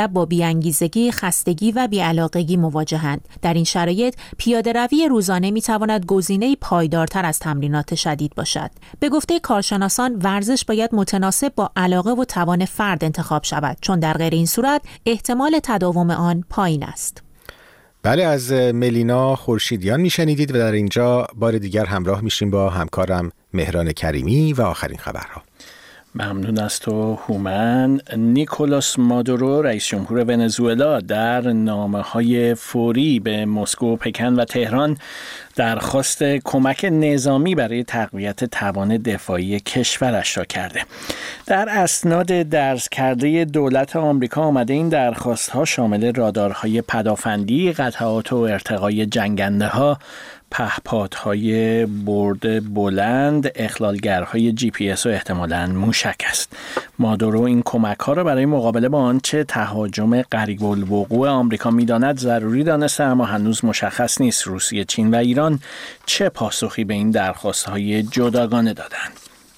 [SPEAKER 12] بی‌انگیزگی، خستگی و بی‌علاقگی مواجهند. در این شرایط پیاده‌روی روزانه می‌تواند گزینه‌ای پایدارتر از تمرینات شدید باشد. به گفته کارشناسان، ورزش باید متناسب با علاقه و توان فرد انتخاب شود، چون در غیر این صورت احتمال تداوم آن پایین است.
[SPEAKER 2] بله، از ملینا خورشیدیان میشنیدید و در اینجا بار دیگر همراه میشیم با همکارم مهران کریمی و آخرین خبرها.
[SPEAKER 3] ممنون از تو هومن. نیکولاس مادورو رئیس جمهور ونزوئلا در نامه‌های فوری به مسکو، پکن و تهران درخواست کمک نظامی برای تقویت توان دفاعی کشورش را کرده. در اسناد درج کرده دولت آمریکا آمده این درخواست‌ها شامل رادارهای پدافندی، قطعات و ارتقای جنگنده‌ها، پهپادهای برد بلند، اخلالگرهای جی پی اس و احتمالاً موشک است. مادورو این کمک‌ها را برای مقابله با آنچه تهاجم قریب الوقوع آمریکا می‌داند ضروری دانسته، اما هنوز مشخص نیست روسیه، چین و ایران چه پاسخی به این درخواست‌های جداگانه دادند.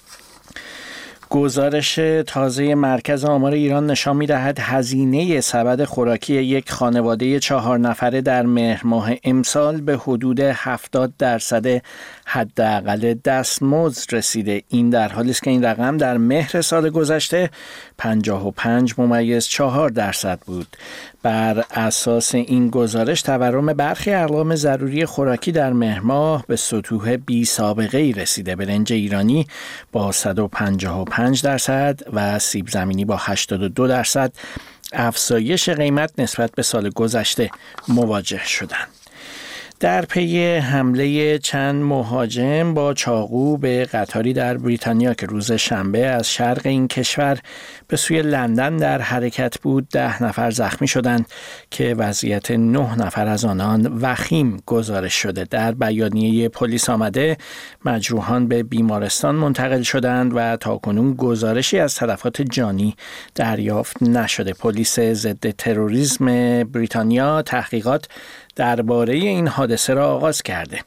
[SPEAKER 3] گزارش تازه مرکز آمار ایران نشان می‌دهد هزینه سبد خوراکی یک خانواده چهار نفره در مهر ماه امسال به حدود هفتاد درصد حداقل دستمزد رسیده. این در حالی است که این رقم در مهر سال گذشته پنجاه و پنج ممیز چهار درصد بود. بر اساس این گزارش تورم برخی اقلام ضروری خوراکی در مهر ماه به سطوح بی سابقه ای رسیده. برنج ایرانی با صد و پنجاه و پنج درصد و سیب زمینی با هشتاد و دو درصد افزایش قیمت نسبت به سال گذشته مواجه شدند. در پی حمله چند مهاجم با چاقو به قطاری در بریتانیا که روز شنبه از شرق این کشور به سوی لندن در حرکت بود، ده نفر زخمی شدند که وضعیت نه نفر از آنان وخیم گزارش شده. در بیانیه پلیس آمده مجروحان به بیمارستان منتقل شدند و تاکنون گزارشی از تلفات جانی دریافت نشده. پلیس ضد تروریسم بریتانیا تحقیقات درباره این حادثه را آغاز کرده.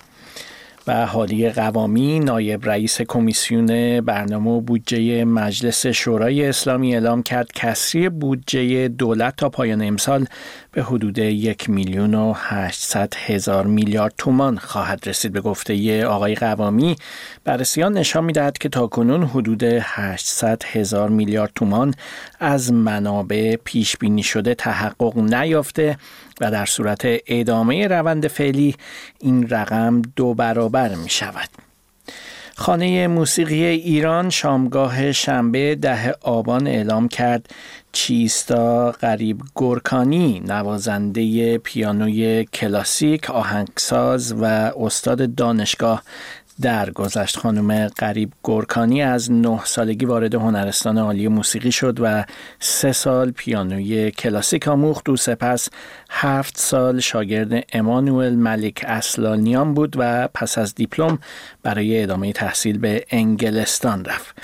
[SPEAKER 3] و هادی قوامی نایب رئیس کمیسیون برنامه و بودجه مجلس شورای اسلامی اعلام کرد کسری بودجه دولت تا پایان امسال به حدود یک میلیون و هشتصد هزار میلیارد تومان خواهد رسید. به گفته آقای قوامی، بررسیان نشان می‌دهد که تاکنون حدود هشتصد هزار میلیارد تومان از منابع پیش بینی شده تحقق نیافته و در صورت ادامه روند فعلی این رقم دو برابر می شود. خانه موسیقی ایران شامگاه شنبه ده آبان اعلام کرد چیستا قریب گورکانی، نوازنده پیانوی کلاسیک، آهنگساز و استاد دانشگاه درگذشت. خانم قریب گورکانی از نه سالگی وارد هنرستان عالی موسیقی شد و سه سال پیانوی کلاسیک آموخت. او سپس هفت سال شاگرد امانوئل ملک اصلانیان بود و پس از دیپلم برای ادامه تحصیل به انگلستان رفت.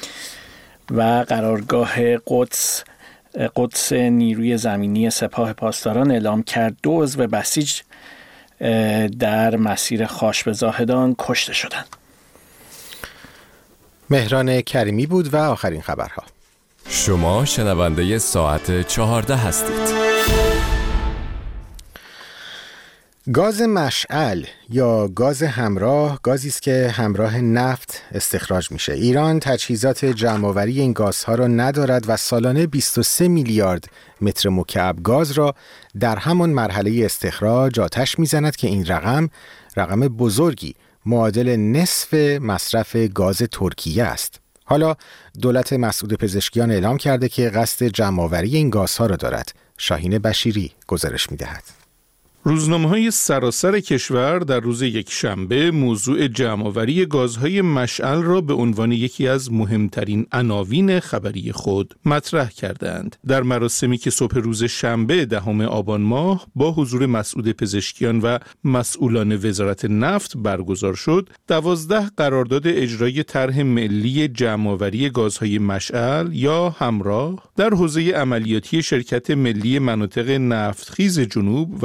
[SPEAKER 3] و قرارگاه قدس قدس نیروی زمینی سپاه پاسداران اعلام کرد دو عضو بسیج در مسیر خاش به زاهدان کشته شدند.
[SPEAKER 2] مهران کریمی بود و آخرین خبرها.
[SPEAKER 1] شما شنونده ساعت چهارده هستید.
[SPEAKER 2] گاز مشعل یا گاز همراه گازی است که همراه نفت استخراج میشه. ایران تجهیزات جمع‌آوری این گازها را ندارد و سالانه بیست و سه میلیارد متر مکعب گاز را در همان مرحله استخراج آتش میزند که این رقم رقم بزرگی معادل نصف مصرف گاز ترکیه است. حالا دولت مسعود پزشکیان اعلام کرده که قصد جمع‌آوری این گازها را دارد. شاهین بشیری گزارش میدهد.
[SPEAKER 13] روزنامه‌های سراسر کشور در روز یکشنبه موضوع جمع‌آوری گازهای مشعل را به عنوان یکی از مهمترین عناوین خبری خود مطرح کردند. در مراسمی که صبح روز شنبه دهم آبان ماه با حضور مسعود پزشکیان و مسئولان وزارت نفت برگزار شد، دوازده قرارداد اجرای طرح ملی جمع‌آوری گازهای مشعل یا همراه در حوزه عملیاتی شرکت ملی مناطق نفتخیز جنوب و همچنین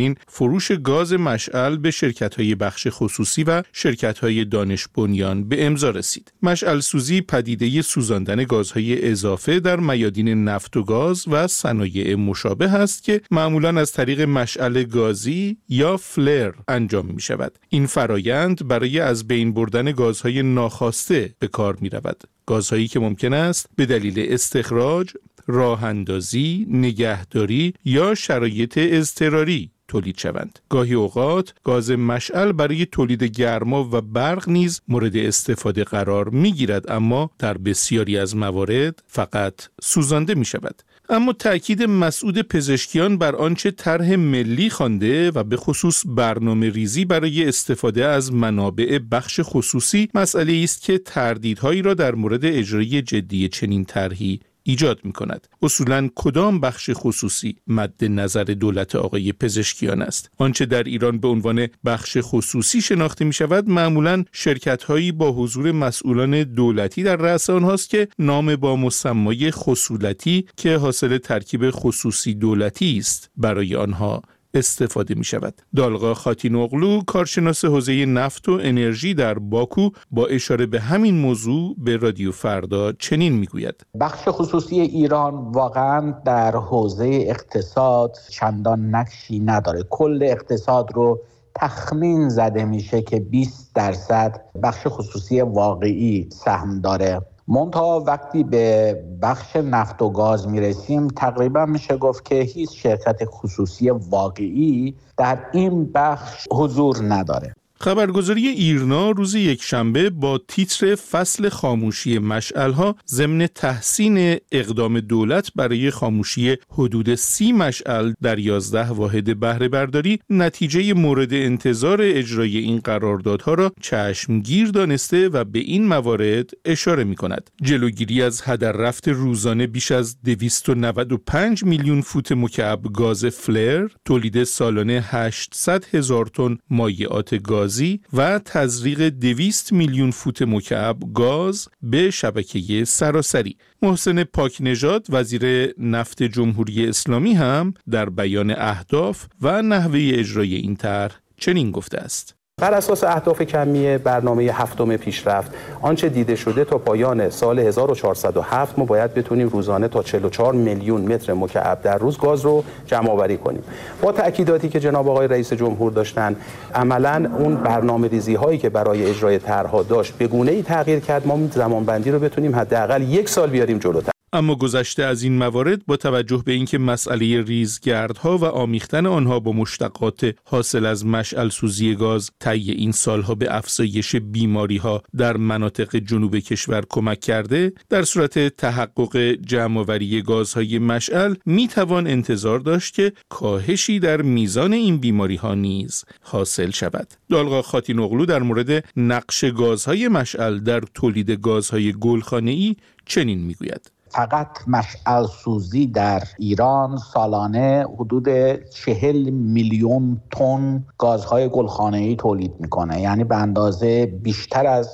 [SPEAKER 13] همچنین فروش گاز مشعل به شرکت‌های بخش خصوصی و شرکت‌های دانش بنیان به امضا رسید. مشعل سوزی پدیده سوزاندن گازهای اضافه در میادین نفت و گاز و صنایع مشابه است که معمولاً از طریق مشعل گازی یا فلر انجام می شود. این فرایند برای از بین بردن گازهای ناخواسته به کار می رود. گازهایی که ممکن است به دلیل استخراج، راه اندازی، نگهداری یا شرایط اضطراری تولید شوند. گاهی اوقات گاز مشعل برای تولید گرما و برق نیز مورد استفاده قرار می گیرد، اما در بسیاری از موارد فقط سوزانده می شود. اما تأکید مسعود پزشکیان بر آنچه طرح ملی خوانده و به خصوص برنامه ریزی برای استفاده از منابع بخش خصوصی مسئله است که تردیدهایی را در مورد اجرای جدی چنین طرحی ایجاد می کند. اصولاً کدام بخش خصوصی مد نظر دولت آقای پزشکیان است؟ آنچه در ایران به عنوان بخش خصوصی شناخته می شود معمولاً شرکت‌هایی با حضور مسئولان دولتی در رأس آنهاست که نام با مسمای خصولتی که حاصل ترکیب خصوصی دولتی است برای آنها استفاده می شود. دالغا خاتینوغلو، کارشناس حوزه نفت و انرژی در باکو، با اشاره به همین موضوع به رادیو فردا چنین می گوید:
[SPEAKER 14] بخش خصوصی ایران واقعا در حوزه اقتصاد چندان نقشی نداره. کل اقتصاد رو تخمین زده میشه که بیست درصد بخش خصوصی واقعی سهم داره. منتها وقتی به بخش نفت و گاز میرسیم تقریبا میشه گفت که هیچ شرکت خصوصی واقعی در این بخش حضور نداره.
[SPEAKER 13] خبرگزاری ایرنا روز یکشنبه با تیتر فصل خاموشی مشعل‌ها ضمن تحسین اقدام دولت برای خاموشی حدود سی مشعل در یازده واحد بهره برداری نتیجه مورد انتظار اجرای این قراردادها را چشمگیر دانسته و به این موارد اشاره می‌کند. جلوگیری از هدر رفت روزانه بیش از دویست و نود و پنج میلیون فوت مکعب گاز فلر، تولید سالانه هشتصد هزار تن مایعات گاز و تزریق دویست میلیون فوت مکعب گاز به شبکه سراسری. محسن پاکنژاد، وزیر نفت جمهوری اسلامی، هم در بیان اهداف و نحوه اجرای این طرح چنین گفته است:
[SPEAKER 15] بر اساس اهداف کمی برنامه هفتم پیشرفت، آنچه دیده شده تا پایان سال هزار و چهارصد و هفت ما باید بتونیم روزانه تا چهل و چهار میلیون متر مکعب در روز گاز رو جمع آوری کنیم. با تأکیداتی که جناب آقای رئیس جمهور داشتن، عملاً اون برنامه ریزی هایی که برای اجرای طرح‌ها داشت به گونه‌ای تغییر کرد ما زمانبندی رو بتونیم حداقل یک سال بیاریم جلوتر.
[SPEAKER 13] اما گذشته از این موارد با توجه به اینکه مسئله ریزگردها و آمیختن آنها با مشتقات حاصل از مشعل سوزی گاز طی این سالها به افزایش بیماری‌ها در مناطق جنوب کشور کمک کرده، در صورت تحقق جمع‌آوری گازهای مشعل میتوان انتظار داشت که کاهشی در میزان این بیماری‌ها نیز حاصل شود. دالغا خاتینوغلو در مورد نقش گازهای مشعل در تولید گازهای گلخانه‌ای چنین میگوید:
[SPEAKER 14] فقط مشعل سوزی در ایران سالانه حدود چهل میلیون تن گازهای گلخانه‌ای تولید میکنه، یعنی به اندازه بیشتر از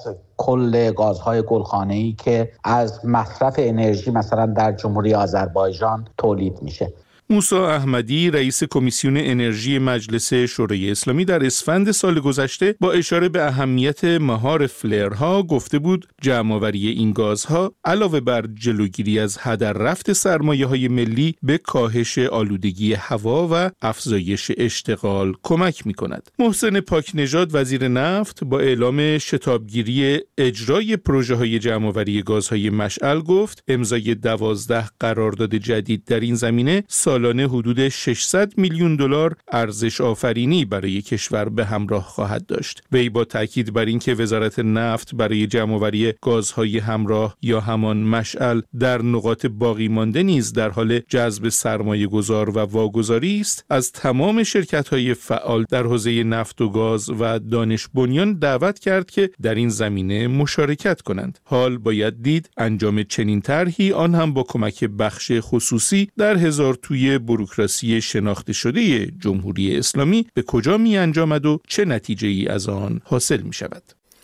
[SPEAKER 14] کل گازهای گلخانه‌ای که از مصرف انرژی مثلا در جمهوری آذربایجان تولید میشه.
[SPEAKER 13] موسی احمدی، رئیس کمیسیون انرژی مجلس شورای اسلامی، در اسفند سال گذشته با اشاره به اهمیت مهار فلرها گفته بود جمع‌آوری این گازها علاوه بر جلوگیری از هدر رفت سرمایه‌های ملی به کاهش آلودگی هوا و افزایش اشتغال کمک می‌کند. محسن پاکنژاد، وزیر نفت، با اعلام شتابگیری اجرای پروژه‌های جمع‌آوری گازهای مشعل گفت امضای دوازده قرارداد جدید در این زمینه سالانه حدود ششصد میلیون دلار ارزش آفرینی برای کشور به همراه خواهد داشت. وی با تاکید بر اینکه وزارت نفت برای جمع‌آوری گازهای همراه یا همان مشعل در نقاط باقی مانده نیز در حال جذب سرمایه گذار و واگذاری است، از تمام شرکت‌های فعال در حوزه نفت و گاز و دانش بنیان دعوت کرد که در این زمینه مشارکت کنند. حال باید دید انجام چنین طرحی، آن هم با کمک بخش خصوصی، در هزار توی بوروکراسی شناخته شده جمهوری اسلامی به کجا می انجامد و چه نتیجه ای از آن حاصل می شود؟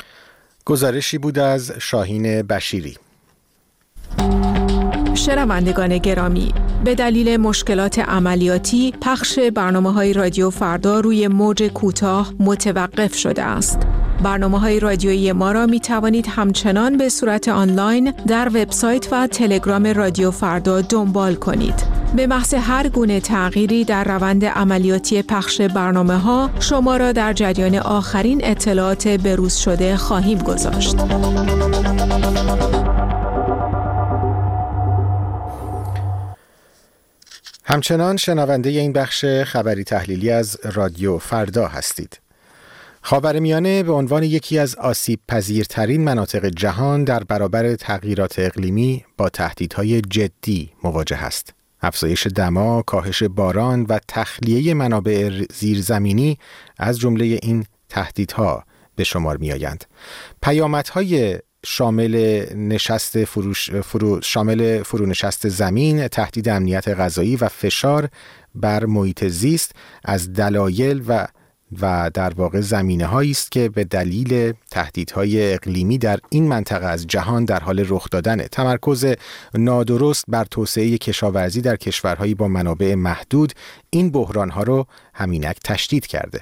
[SPEAKER 2] گزارشی بود از شاهین بشیری.
[SPEAKER 4] شنوندگان گرامی،
[SPEAKER 16] به دلیل مشکلات عملیاتی، پخش برنامه‌های رادیو فردا روی موج کوتاه متوقف شده است. برنامه‌های رادیویی ما را می توانید همچنان به صورت آنلاین در وبسایت و تلگرام رادیو فردا دنبال کنید. به محض هر گونه تغییری در روند عملیاتی پخش برنامه‌ها، شما را در جریان آخرین اطلاعات بروز شده خواهیم گذاشت.
[SPEAKER 2] همچنان شنونده این بخش خبری تحلیلی از رادیو فردا هستید. خاورمیانه به عنوان یکی از آسیب پذیرترین مناطق جهان در برابر تغییرات اقلیمی با تهدیدهای جدی مواجه است. افزایش دما، کاهش باران و تخلیه منابع زیرزمینی از جمله این تهدیدها به شمار می آیند. پیامدهای شامل نشست فروش فرو شامل فرونشست زمین، تهدید امنیت غذایی و فشار بر محیط زیست از دلایل و و در واقع زمینه‌هایی است که به دلیل تهدیدهای اقلیمی در این منطقه از جهان در حال رخ دادن. تمرکز نادرست بر توسعه کشاورزی در کشورهایی با منابع محدود این بحران‌ها رو همینک تشدید کرده.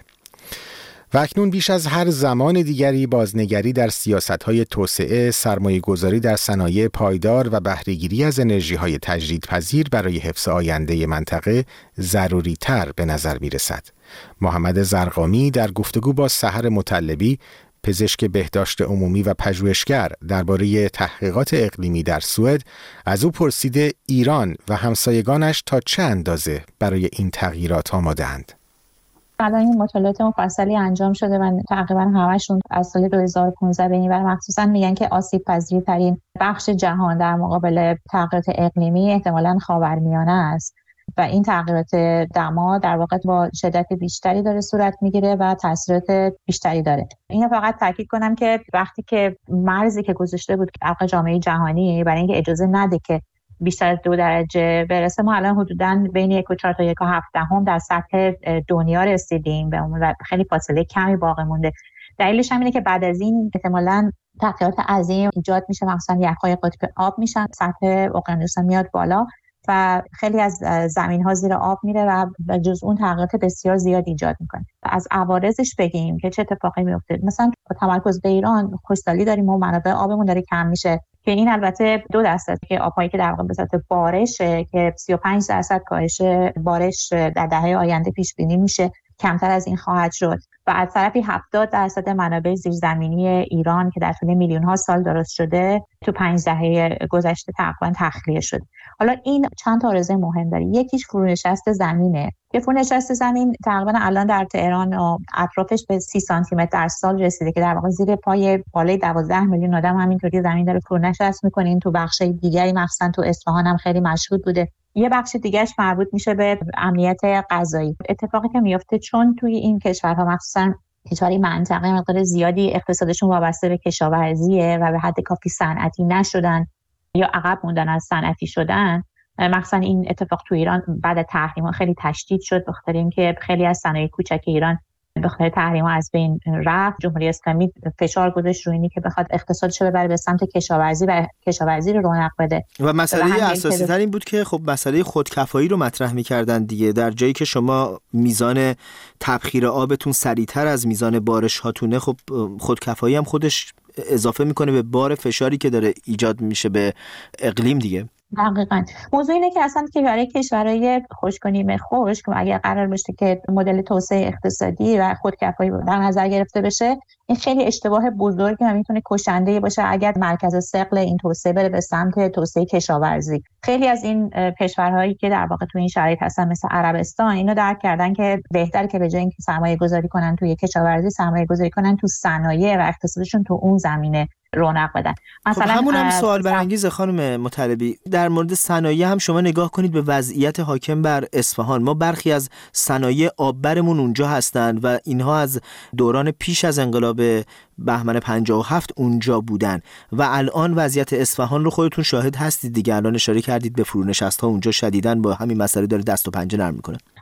[SPEAKER 2] و اکنون بیش از هر زمان دیگری بازنگری در سیاست‌های توسعه، سرمایه‌گذاری در صنایع پایدار و بهره‌گیری از انرژی‌های تجدیدپذیر برای حفظ آینده منطقه ضروری‌تر به نظر می‌رسد. محمد زرقامی در گفتگو با سحر مطلبی، پزشک بهداشت عمومی و پژوهشگر درباره تحقیقات اقلیمی در سوئد، از او پرسیده ایران و همسایگانش تا چه اندازه برای این تغییرات آماده‌اند.
[SPEAKER 17] الان این مطالعات مفصلی انجام شده و تقریبا همشون از سال دو هزار و پانزده به این ور مخصوصا میگن که آسیب پذیرترین بخش جهان در مقابل تغییرات اقلیمی احتمالاً خاورمیانه است و این تغییرات دما در واقع با شدت بیشتری داره صورت میگیره و تاثیرات بیشتری داره. اینو فقط تاکید کنم که وقتی که مرزی که گذاشته بود که جامعه جهانی برای اینکه اجازه نده که بیشتر از دو درجه برسه، ما الان حدوداً بین یک و چهار تا یک و هفدهم در سطح دنیا رسیدیم به اون و خیلی فاصله کمی باقی مونده. دلیلش هم اینه که بعد از این احتمالاً تغییرات عظیم ایجاد میشه، مثلا یخ‌های قطب آب میشن، سطح اقیانوس میاد بالا و خیلی از زمین‌ها زیر آب میره و جز اون تغییرات بسیار زیاد ایجاد میکنه. از عوارضش بگیم که چه اتفاقی میفته، مثلا با تمرکز به ایران خشکسالی داریم و منابع آبمون داره کم میشه که این البته دو دسته است که آب‌هایی که در واقع به صورت بارشه که سی و پنج درصد کاهش بارش در دهه آینده پیش بینی میشه، کمتر از این خواهد شد و از طرفی هفتاد درصد منابع زیرزمینی ایران که در طول میلیون ها سال درست شده تو پنج دهه گذشته تقریبا تخلیه شد. حالا این چند تا عارضه مهم داره. یکیش فرونشست زمینه که فرونشست زمین تقریبا الان در تهران و اطرافش به سی سانتی متر در سال رسیده که در واقع زیر پای بالای دوازده میلیون آدم همینطوری زمین داره فرونشست میکنه. این تو بخشای دیگری مثلا تو اصفهان هم خیلی مشهود بوده. یه بخش دیگهش مربوط میشه به امنیت غذایی. اتفاقی که میفته چون توی این کشورها مخصوصا کشوری منطقه مقدار زیادی اقتصادشون وابسته به کشاورزیه و به حد کافی صنعتی نشدن یا عقب موندن از صنعتی شدن، مثلا این اتفاق تو ایران بعد از تحریم‌ها خیلی تشدید شد، بخاطر اینکه خیلی از صنایع کوچک ایران به خاطر تحریم‌ها از بین رفت. جمهوری اسلامی فشار گذاشت روی اینی که بخواد اقتصادش رو ببره به سمت کشاورزی و کشاورزی رو رونق بده.
[SPEAKER 18] و مسئله اساسی تر این بود که خب مسئله خودکفایی رو مطرح می‌کردن دیگه. در جایی که شما میزان تبخیر آبتون سریعتر از میزان بارش هاتونه، خب خودکفایی هم خودش اضافه میکنه به بار فشاری که داره ایجاد میشه به اقلیم دیگه.
[SPEAKER 17] دقیقاً. موضوع اینه که اصلا که برای کشورهای خشک و نیمه خشک اگر قرار باشه که مدل توسعه اقتصادی و خودکفایی در نظر گرفته بشه، این خیلی اشتباه بزرگی و میتونه کشنده باشه اگر مرکز ثقل این توسعه بره به سمت توسعه کشاورزی. خیلی از این کشورهایی که در واقع تو این شرایط هستن مثل عربستان اینو درک کردن که بهتره که به جای اینکه سرمایه گذاری کنن توی کشاورزی، سرمایه گذاری کنن تو صنایع و اقتصادشون تو اون زمینه رونق بدن.
[SPEAKER 18] مثلا خب همون هم سوال برانگیزه خانم مطلبی. در مورد صنایع هم شما نگاه کنید به وضعیت حاکم بر اصفهان. ما برخی از صنایع آببرمون اونجا هستند و اینها از دوران پیش از انقلاب بهمن پنجاه و هفت اونجا بودن و الان وضعیت اصفهان رو خودتون شاهد هستید دیگه. الان اشاره کردید به فرونشست‌ها اونجا شدیداً با همین مسئله داره دست و پنجه نرم میکنه.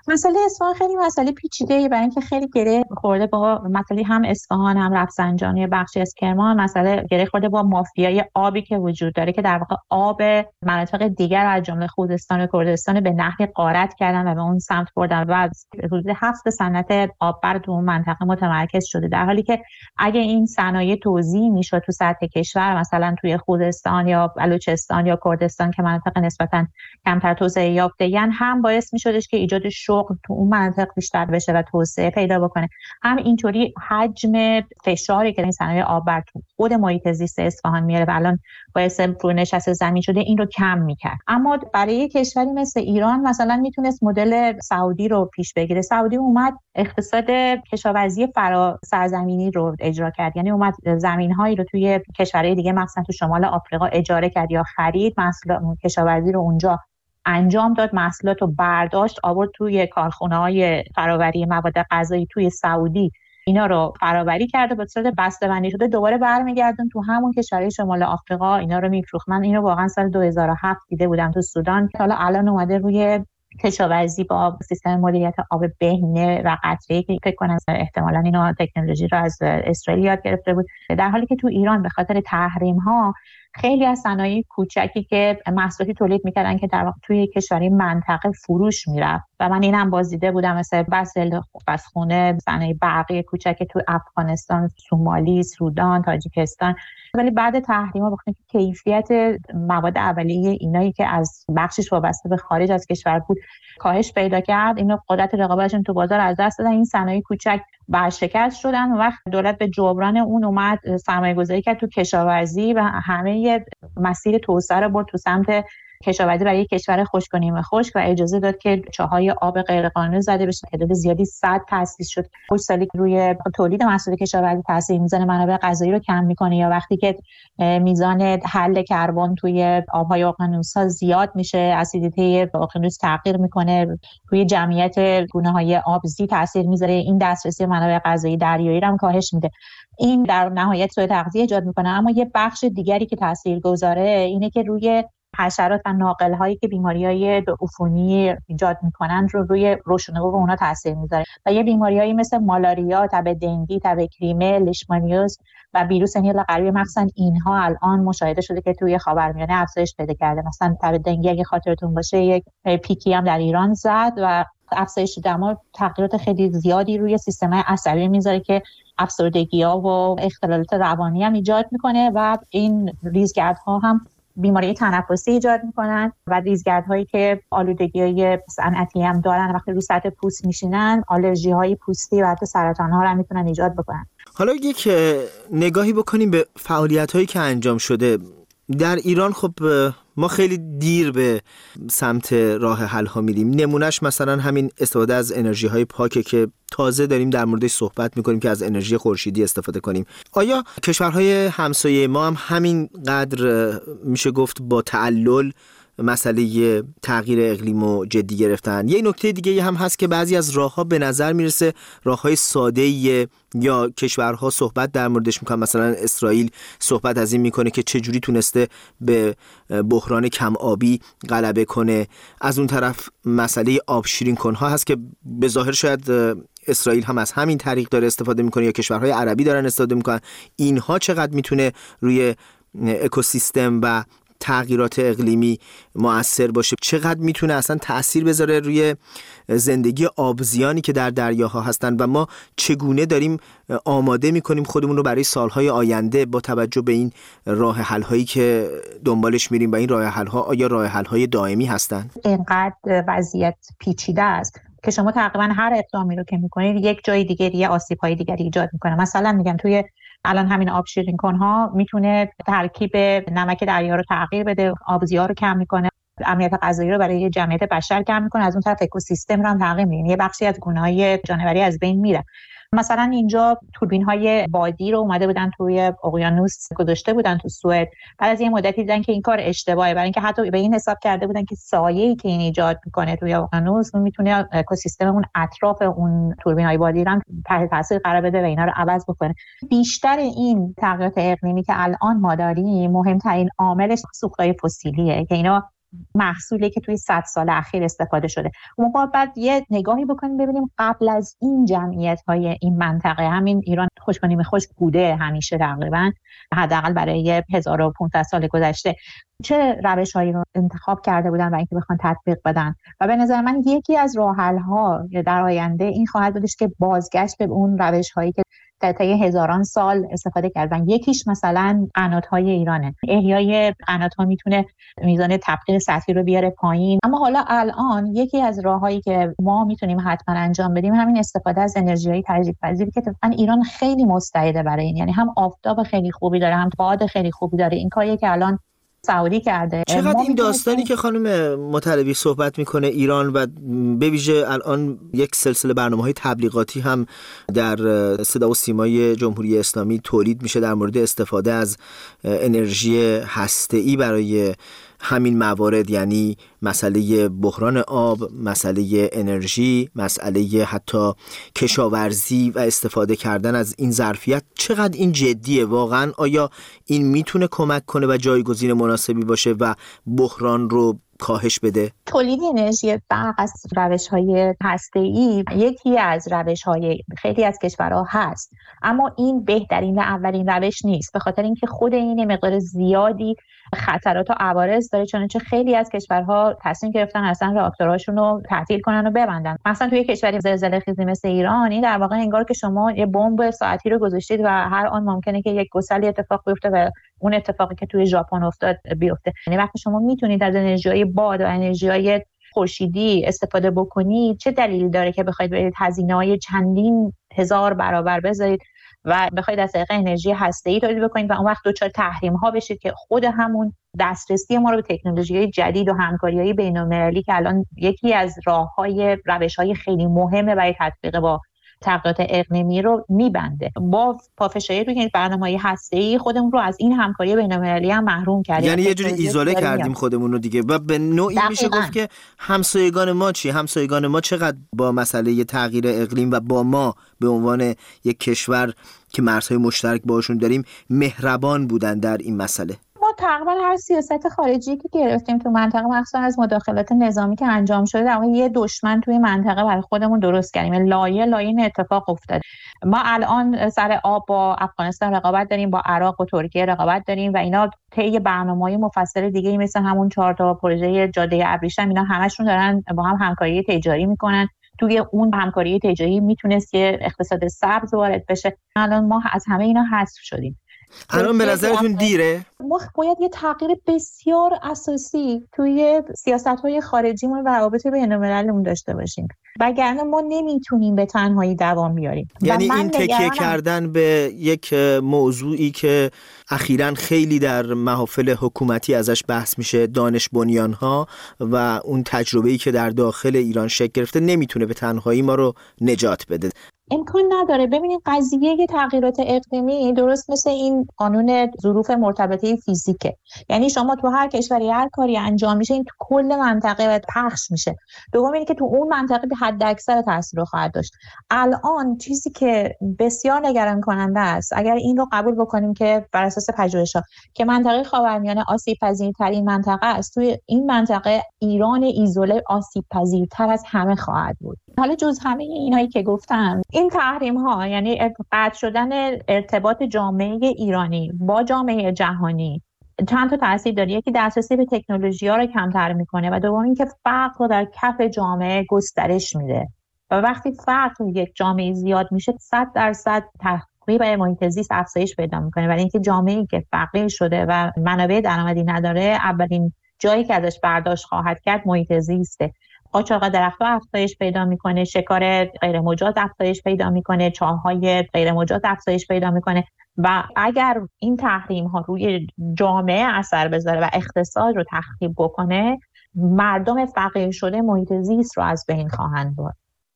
[SPEAKER 17] مسئله اصفهان خیلی مسئله پیچیده‌ای، برای اینکه خیلی گره خورده با مسئله هم اصفهان هم رفسنجان یا بخشی از کرمان، مسئله گره خورده با مافیای آبی که وجود داره که در واقع آب مناطق دیگر از جمله خوزستان و کردستان به نحوی غارت کردن و به اون سمت بردن و حدود هفت صنعت آببر تو اون منطقه متمرکز شده، در حالی که اگه این صنایع توزیع میشد تو سطح کشور، مثلا توی خوزستان یا بلوچستان یا کردستان که مناطق نسبتاً کمتر توسعه یافته‌اند، هم باعث میشدش که ایجاد شغل تو اون مناطق بیشتر بشه و توسعه پیدا بکنه، هم اینطوری حجم فشاری که این صنایع آببر تو خود محیط زیست اصفهان میاره و الان باعث فرونشست زمین شده این رو کم میکرد. اما برای کشوری مثل ایران مثلا میتونست مدل سعودی رو پیش بگیره. سعودی اومد اقتصاد کشاورزی فرا سرزمینی رو اجرا کرد، یعنی اومد زمین‌هایی رو توی کشورهای دیگه مثلا تو شمال آفریقا اجاره کرد یا خرید، محصولات کشاورزی رو اونجا انجام داد، محصولات رو برداشت آورد توی کارخونه‌های فراوری مواد غذایی توی سعودی، اینا رو فراوری کرده به صورت بسته‌بندی شده، دوباره برمیگردون تو همون کشورهای شمال آفریقا اینا رو میفروخت. من اینو واقعا سال دو هزار و هفت دیده بودم تو سودان که حالا الان اومده روی کشاورزی با سیستم مدیریت آب بهینه و قطره‌ای که فکر کنم احتمالاً اینو تکنولوژی رو از اسرائیل یاد گرفته بود، در حالی که تو ایران به خاطر تحریم‌ها خیلی از صنایع کوچکی که محصولاتی تولید میکردن که در واقع توی کشوری منطقه فروش میرفت و من اینم بازدیده بودم، مثلا بسل بسخونه، صنایع برقی کوچکی تو افغانستان، سومالی، سودان، تاجیکستان، ولی بعد تحریم‌ها بخاطر که کیفیت مواد اولیه اینایی که از بخشش وابسته به خارج از کشور بود کاهش پیدا کرد، اینو قدرت رقابتشون تو بازار از دست دادن، این صنایع کوچک برشکست شدن و وقت دولت به جبران اون اومد سرمایه‌گذاری کرد تو کشاورزی و همه مسیر توسعه رو برد تو سمت کشاورزی برای کشور خشک و نیمه خشک و اجازه داد که چاهای آب غیرقانونی زده بشه. تعداد زیادی سد تأسیس شد. خوش سالی روی تولید محصول کشاورزی تاثیر میزنه، منابع غذایی رو کم میکنه، یا وقتی که میزان حل کربن توی آبهای اقیانوس‌ها زیاد میشه، اسیدیته اقیانوس تغییر میکنه، روی جمعیت گونه‌های آبزی تاثیر میذاره، این دسترسی منابع غذایی دریایی رو هم کاهش میده. این در نهایت سوء تغذیه ایجاد میکنه. اما یه بخش دیگری که تاثیرگذاره اینه که روی حشرات و ناقل هایی که بیماری‌های عفونی ایجاد میکنن رو روی رشدنمو و اونا تاثیر میذاره و یه بیماری‌هایی مثل مالاریا، تب دنگی، تب کریمه، لیشمانیوز و ویروس نیل قلبی مخصوصا اینها الان مشاهده شده که توی خاورمیانه افزایش پیدا کرده. مثلا تب دنگی اگه خاطرتون باشه یک پیکی هم در ایران زد و افزایش دما تغییرات خیلی زیادی روی سیستم عصبی میذاره که افسردگی‌ها و اختلالات روانی هم ایجاد میکنه و این ریزگردها هم بیماری تنفسی ایجاد میکنن و ریزگردهایی که آلودگی‌های صنعتی هم دارن وقتی رو سطح پوست میشینن، آلرژی‌های پوستی و حتی سرطان‌ها رو هم میتونن ایجاد بکنن.
[SPEAKER 18] حالا یک نگاهی بکنیم به فعالیت‌هایی که انجام شده در ایران. خب ما خیلی دیر به سمت راه حل ها میریم. نمونهش مثلا همین استفاده از انرژی های پاکه که تازه داریم در موردش صحبت میکنیم که از انرژی خورشیدی استفاده کنیم. آیا کشورهای همسایه ما هم همین قدر میشه گفت با تعلل مسئله تغییر اقلیم رو جدی گرفتن؟ یه نکته دیگه هم هست که بعضی از راه‌ها به نظر میرسه راه‌های ساده‌ایه یا کشورها صحبت در موردش میکنن، مثلا اسرائیل صحبت از این میکنه که چجوری تونسته به بحران کم آبی غلبه کنه. از اون طرف مسئله آب شیرین کنها هست که به ظاهر شاید اسرائیل هم از همین طریق داره استفاده میکنه یا کشورهای عربی دارن استفاده میکنن. اینها چقدر میتونه روی اکوسیستم و تغییرات اقلیمی مؤثر باشه؟ چقدر میتونه اصلا تأثیر بذاره روی زندگی آبزیانی که در دریاها هستن و ما چگونه داریم آماده میکنیم خودمون رو برای سالهای آینده با توجه به این راه حل هایی که دنبالش میریم و این راه حل ها آیا راه حل های دائمی هستن؟
[SPEAKER 17] اینقدر وضعیت پیچیده است که شما تقریبا هر اقدامی رو که میکنید یک جای دیگه یه آسیب‌های دیگری ایجاد میکنه. مثلا میگم توی الان همین آب شیرین کنها میتونه ترکیب نمک دریا رو تغییر بده، آبزی‌ها رو کم میکنه، امنیت غذایی رو برای جمعیت بشر کم میکنه، از اون طرف اکوسیستم رو هم تغییر میده، یه بخشی از گونه‌های جانوری از بین میره. مثلا اینجا توربین‌های بادی رو اومده بودن توی اقیانوس گذاشته بودن تو سوئد، بعد از یه مدتی دیدن که این کار اشتباهه، برای اینکه حتی به این حساب کرده بودن که سایه‌ای که این ایجاد میکنه توی اقیانوس اون میتونه اکوسیستم اون اطراف اون توربین‌های بادی رو تحت تاثیر قرار بده و اینا رو عوض بکنه. بیشتر این تغییرات اقلیمی که الان ما داریم مهمترین عاملش سوخت‌های فسیلیه که اینا محصولی که توی صد سال اخیر استفاده شده. موقع بعد یه نگاهی بکنیم ببینیم قبل از این جمعیت‌های این منطقه، همین ایران خشک و نیمه خشک بوده همیشه تقریبا، حداقل برای هزار و پانصد سال گذشته، چه روش‌هایی رو انتخاب کرده بودن و اینکه بخوان تطبیق بدن. و به نظر من یکی از راه‌حل‌ها در آینده این خواهد بودش که بازگشت به اون روش‌هایی که در طی هزاران سال استفاده کردن. یکیش مثلا قنات‌های ایرانه. احیای قنات‌ها میتونه میزان تبخیر سطحی رو بیاره پایین. اما حالا الان یکی از راه‌هایی که ما میتونیم حتما انجام بدیم همین استفاده از انرژی‌های تجدیدپذیر که طبعاً ایران خیلی مستعده برای این. یعنی هم آفتاب خیلی خوبی داره، هم باد خیلی خوبی داره. این کاریه که الان سعودی کرده.
[SPEAKER 18] چقدر این داستانی که خانم مطلبی صحبت میکنه ایران و به ویژه الان یک سلسله برنامه‌های تبلیغاتی هم در صدا و سیمای جمهوری اسلامی تولید میشه در مورد استفاده از انرژی هسته‌ای برای همین موارد، یعنی مسئله بحران آب، مسئله انرژی، مسئله حتی کشاورزی و استفاده کردن از این ظرفیت. چقدر این جدیه واقعا؟ آیا این میتونه کمک کنه و جایگزین مناسبی باشه و بحران رو کاهش بده؟
[SPEAKER 17] تولید انرژی برق از روش‌های هسته‌ای یکی از روش‌های خیلی از کشورها هست، اما این بهترین و اولین روش نیست، به خاطر اینکه خود این مقدار زیادی خطرات و عوارض داره، چنانچه خیلی از کشورها تصمیم گرفتن اصلا راکتورهاشون رو تعطیل کنن و ببندن. مثلا توی کشوری زلزله خیزی مثل ایران، این در واقع انگار که شما یه بمب ساعتی رو گذاشتید و هر آن ممکنه که یک گسلی اتفاق بیفته و اون اتفاقی که توی ژاپن افتاد بیفته. یعنی وقتی شما میتونید از انرژی‌های باد و انرژی‌های خورشیدی استفاده بکنید، چه دلیلی داره که بخواید برید هزینه‌های چندین هزار برابر بذارید و بخواید از طریق انرژی هسته‌ای تولید بکنید و اون وقت دچار تحریم‌ها بشید که خود همون دسترسی ما رو به تکنولوژی‌های جدید و همکاری‌های بین‌المللی که الان یکی از راه‌های روش‌های خیلی مهمه برای تطبیق با تغییرات اقلیمی رو میبنده. با پافشاری روی برنامه‌های هسته‌ای خودمون رو از این همکاری بین‌المللی هم محروم کردیم،
[SPEAKER 18] یعنی یه جوری ایزوله کردیم خودمون رو دیگه. و به نوعی دقیقاً میشه گفت که همسایگان ما چی؟ همسایگان ما چقدر با مسئله تغییر اقلیم و با ما به عنوان یک کشور که مرزهای مشترک باشون داریم مهربان بودن در این مسئله؟
[SPEAKER 17] ما تقریبا هر سیاست خارجی که گرفتیم تو منطقه، مخصوصا از مداخلات نظامی که انجام شده، در واقع یه دشمن توی منطقه برای خودمون درست کردیم. لایه لایه این اتفاق افتاد. ما الان سر آب با افغانستان رقابت داریم، با عراق و ترکیه رقابت داریم و اینا طی برنامه‌های مفصل دیگه مثل همون چهار تا پروژه جاده ابریشم، اینا همشون دارن با هم همکاری تجاری میکنن. توی اون همکاری تجاری میتونست که اقتصاد سبز وارد بشه. الان ما از همه اینا حذف شدیم.
[SPEAKER 18] الان به نظرتون دیره؟
[SPEAKER 17] ما باید یه تغییر بسیار اساسی توی سیاست‌های خارجیمون و روابط بین‌المللیمون داشته باشیم، وگرنه ما نمیتونیم به تنهایی دوام بیاریم.
[SPEAKER 18] یعنی این تکیه کردن به یک موضوعی که اخیراً خیلی در محافل حکومتی ازش بحث میشه، دانش بنیان‌ها و اون تجربه‌ای که در داخل ایران شکل گرفته، نمیتونه به تنهایی ما رو نجات بده.
[SPEAKER 17] امکان نداره. ببینید قضیه تغییرات اقلیمی درست مثل این قانون ظروف مرتبطه فیزیکه، یعنی شما تو هر کشوری هر کاری انجام میشه این تو کل منطقه باید پخش میشه. دوم اینه که تو اون منطقه به حد اکثر تاثیر رو خواهد داشت. الان چیزی که بسیار نگران کننده است، اگر این رو قبول بکنیم که بر اساس پژوهش‌ها که منطقه خاورمیانه آسیب پذیرترین منطقه است، توی این منطقه ایران ایزوله آسیب پذیرتر از همه خواهد بود. حالا جز همه اینایی که گفتم، این تحریم ها یعنی قطع شدن ارتباط جامعه ایرانی با جامعه جهانی چند تا تاثیر داره. یکی دسترسی به تکنولوژی ها رو کمتر میکنه و دوم اینکه فقر رو در کف جامعه گسترش میده و وقتی فقر تو یک جامعه زیاد میشه صد درصد تخریب محیط زیست افزایش پیدا میکنه. ولی اینکه جامعه‌ای که فقیر شده و منابع درآمدی نداره، اولین جایی که ازش برداشت خواهد کرد محیط زیسته. قاچاق درخت‌ها افزایش پیدا میکنه، شکار غیر مجاز افزایش پیدا میکنه، چاه‌های غیر مجاز افزایش پیدا میکنه و اگر این تحریم‌ها روی جامعه اثر بذاره و اقتصاد رو تخریب بکنه، مردم فقیر شده محیط زیست رو از بین خواهند برد.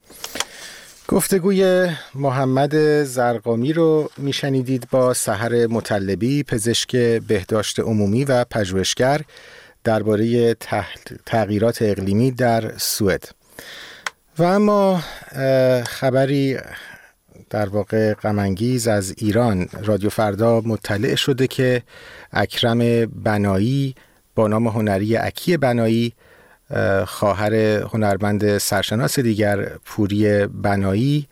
[SPEAKER 2] گفتگوی محمد زرقامی رو میشنیدید با سحر مطلبی، پزشک بهداشت عمومی و پژوهشگر درباره تغییرات اقلیمی در سوئد. و اما خبری در واقع غم انگیز از ایران، رادیو فردا مطلع شده که اکرم بنایی با نام هنری اکی بنایی، خواهر هنرمند سرشناس دیگر پوری بنایی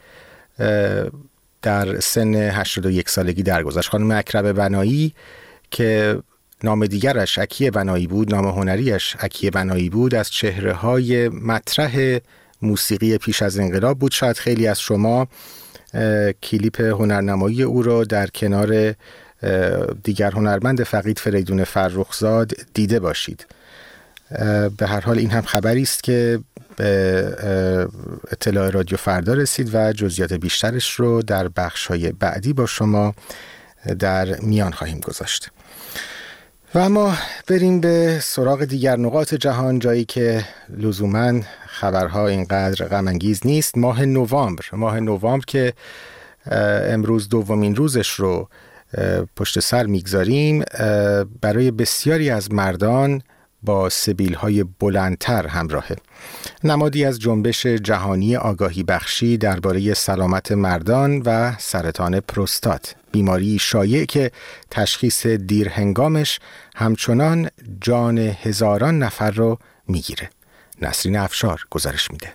[SPEAKER 2] در سن هشتاد و یک سالگی درگذشت. خانم اکرم بنایی که نام دیگرش اکی بنایی بود، نام هنریش اکی بنایی بود، از چهره‌های مطرح موسیقی پیش از انقلاب بود. شاید خیلی از شما کلیپ هنرنمایی او را در کنار دیگر هنرمند فقید فریدون فرخزاد دیده باشید. به هر حال این هم خبری است که به اطلاع رادیو فردا رسید و جزئیات بیشترش رو در بخش‌های بعدی با شما در میان خواهیم گذاشت. و اما بریم به سراغ دیگر نقاط جهان، جایی که لزوماً خبرها اینقدر غم انگیز نیست. ماه نوامبر، ماه نوامبر که امروز دومین روزش رو پشت سر میگذاریم، برای بسیاری از مردان با سبیل‌های بلندتر همراهه. نمادی از جنبش جهانی آگاهی بخشی درباره سلامت مردان و سرطان پروستات، بیماری شایع که تشخیص دیر هنگامش همچنان جان هزاران نفر رو میگیره. نسرین افشار گزارش میده.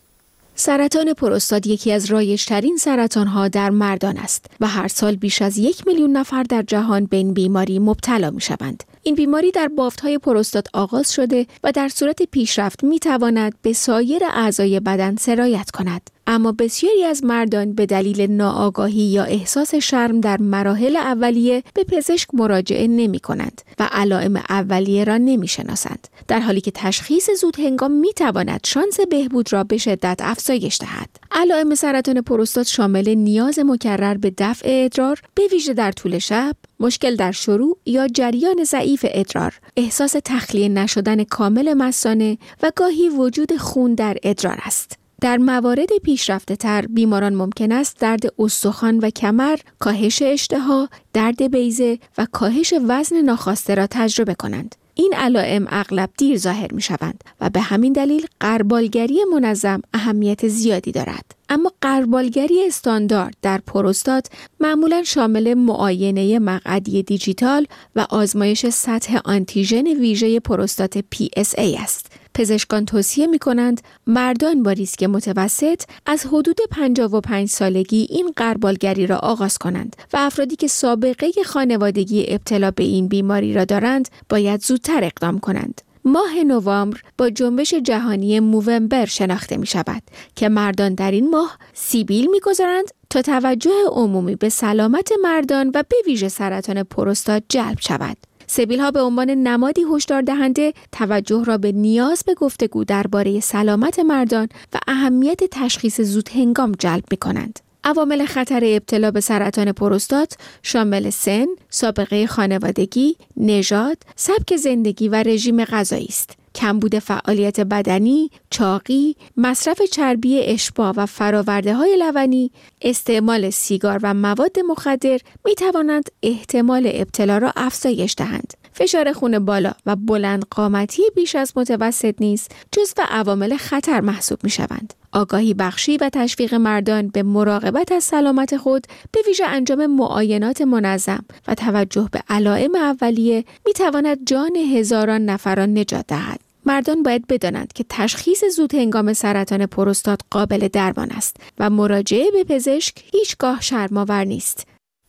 [SPEAKER 16] سرطان پروستات یکی از رایج‌ترین سرطان‌ها در مردان است و هر سال بیش از یک میلیون نفر در جهان به این بیماری مبتلا می‌شوند. این بیماری در بافت‌های پروستات آغاز شده و در صورت پیشرفت می‌تواند به سایر اعضای بدن سرایت کند. اما بسیاری از مردان به دلیل ناآگاهی یا احساس شرم در مراحل اولیه به پزشک مراجعه نمی‌کنند و علائم اولیه را نمی‌شناسند، در حالی که تشخیص زود هنگام می‌تواند شانس بهبود را به شدت افزایش دهد. علائم سرطان پروستات شامل نیاز مکرر به دفع ادرار، به ویژه در طول شب، مشکل در شروع یا جریان ضعیف ادرار، احساس تخلیه نشدن کامل مثانه و گاهی وجود خون در ادرار است. در موارد پیشرفته تر بیماران ممکن است درد استخوان و کمر، کاهش اشتها، درد بیضه و کاهش وزن ناخواسته را تجربه کنند. این علائم اغلب دیر ظاهر می شوند و به همین دلیل غربالگری منظم اهمیت زیادی دارد. اما غربالگری استاندارد در پروستات معمولاً شامل معاینه مقعدی دیجیتال و آزمایش سطح آنتیژن ویژه پروستات پی اس ای است. پزشکان توصیه می کنند مردان با ریسک متوسط از حدود پنجاه و پنج سالگی این غربالگری را آغاز کنند و افرادی که سابقه خانوادگی ابتلا به این بیماری را دارند باید زودتر اقدام کنند. ماه نوامبر با جنبش جهانی موومبر شناخته می شود که مردان در این ماه سیبیل می گذارند تا توجه عمومی به سلامت مردان و به ویژه سرطان پروستات جلب شود. سبیل ها به عنوان نمادی هشدار دهنده توجه را به نیاز به گفتگو درباره سلامت مردان و اهمیت تشخیص زود هنگام جلب می کنند. عوامل خطر ابتلا به سرطان پروستات شامل سن، سابقه خانوادگی، نژاد، سبک زندگی و رژیم غذایی است. کمبود فعالیت بدنی، چاقی، مصرف چربی اشباع و فرآورده‌های لبنی، استعمال سیگار و مواد مخدر می توانند احتمال ابتلا را افزایش دهند. فشار خون بالا و بلند قامتی بیش از متوسط نیز جزو عوامل خطر محسوب می شوند. آگاهی بخشی و تشویق مردان به مراقبت از سلامت خود، به ویژه انجام معاینات منظم و توجه به علائم اولیه می تواند جان هزاران نفران نجات دهد. مردان باید بدانند که تشخیص زود هنگام سرطان پروستات قابل درمان است و مراجعه به پزشک هیچگاه شرم‌آور نیست.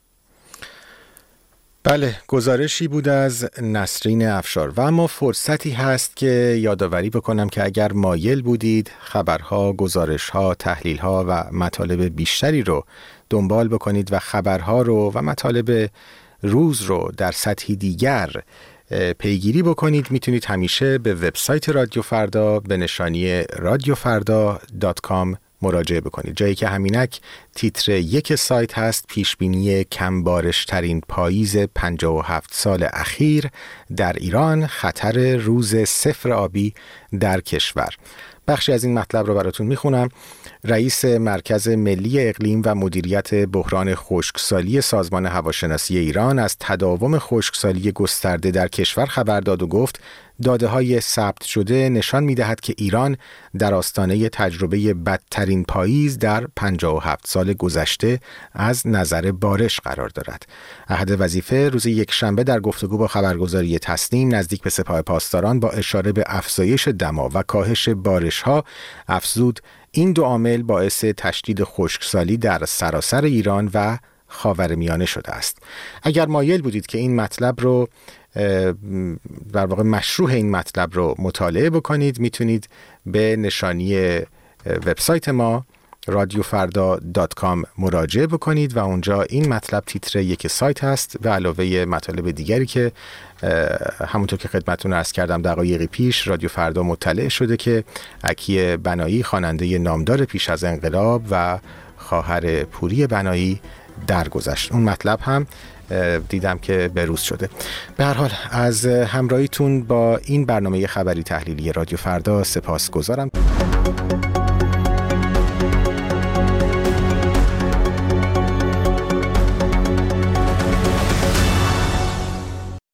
[SPEAKER 2] بله، گزارشی بود از نسرین افشار. و اما فرصتی هست که یادآوری بکنم که اگر مایل بودید خبرها، گزارشها، تحلیلها و مطالب بیشتری رو دنبال بکنید و خبرها رو و مطالب روز رو در سطحی دیگر پیگیری بکنید، میتونید همیشه به وبسایت رادیو فردا به نشانی رادیو فردا دات کام مراجعه بکنید، جایی که همینک تیتر یک سایت هست: پیشبینی کمبارش ترین پاییز پنجاه و هفت سال اخیر در ایران، خطر روز صفر آبی در کشور. بخشی از این مطلب رو براتون میخونم. رئیس مرکز ملی اقلیم و مدیریت بحران خشکسالی سازمان هواشناسی ایران از تداوم خشکسالی گسترده در کشور خبر داد و گفت داده‌های ثبت شده نشان می‌دهد که ایران در آستانه تجربه بدترین پاییز در پنجاه و هفت سال گذشته از نظر بارش قرار دارد. احد وظیفه روز یکشنبه در گفتگو با خبرگزاری تسنیم نزدیک به سپاه پاسداران با اشاره به افزایش دما و کاهش بارش‌ها افزود این دو عامل باعث تشدید خشکسالی در سراسر ایران و خاورمیانه شده است. اگر مایل بودید که این مطلب رو در واقع مشروح این مطلب رو مطالعه بکنید، میتونید به نشانی وبسایت ما رادیو فردا دات کام مراجعه بکنید و اونجا این مطلب تیتر یک سایت هست و علاوه مطالب دیگری که همونطور که خدمتتون عرض کردم دقایقی پیش رادیو فردا مطلع شده که عکی بنایی خواننده نامدار پیش از انقلاب و خواهر پوری بنایی درگذشت. اون مطلب هم دیدم که بروز شده. به هر حال از همراهیتون با این برنامه خبری تحلیلی رادیو فردا سپاسگزارم.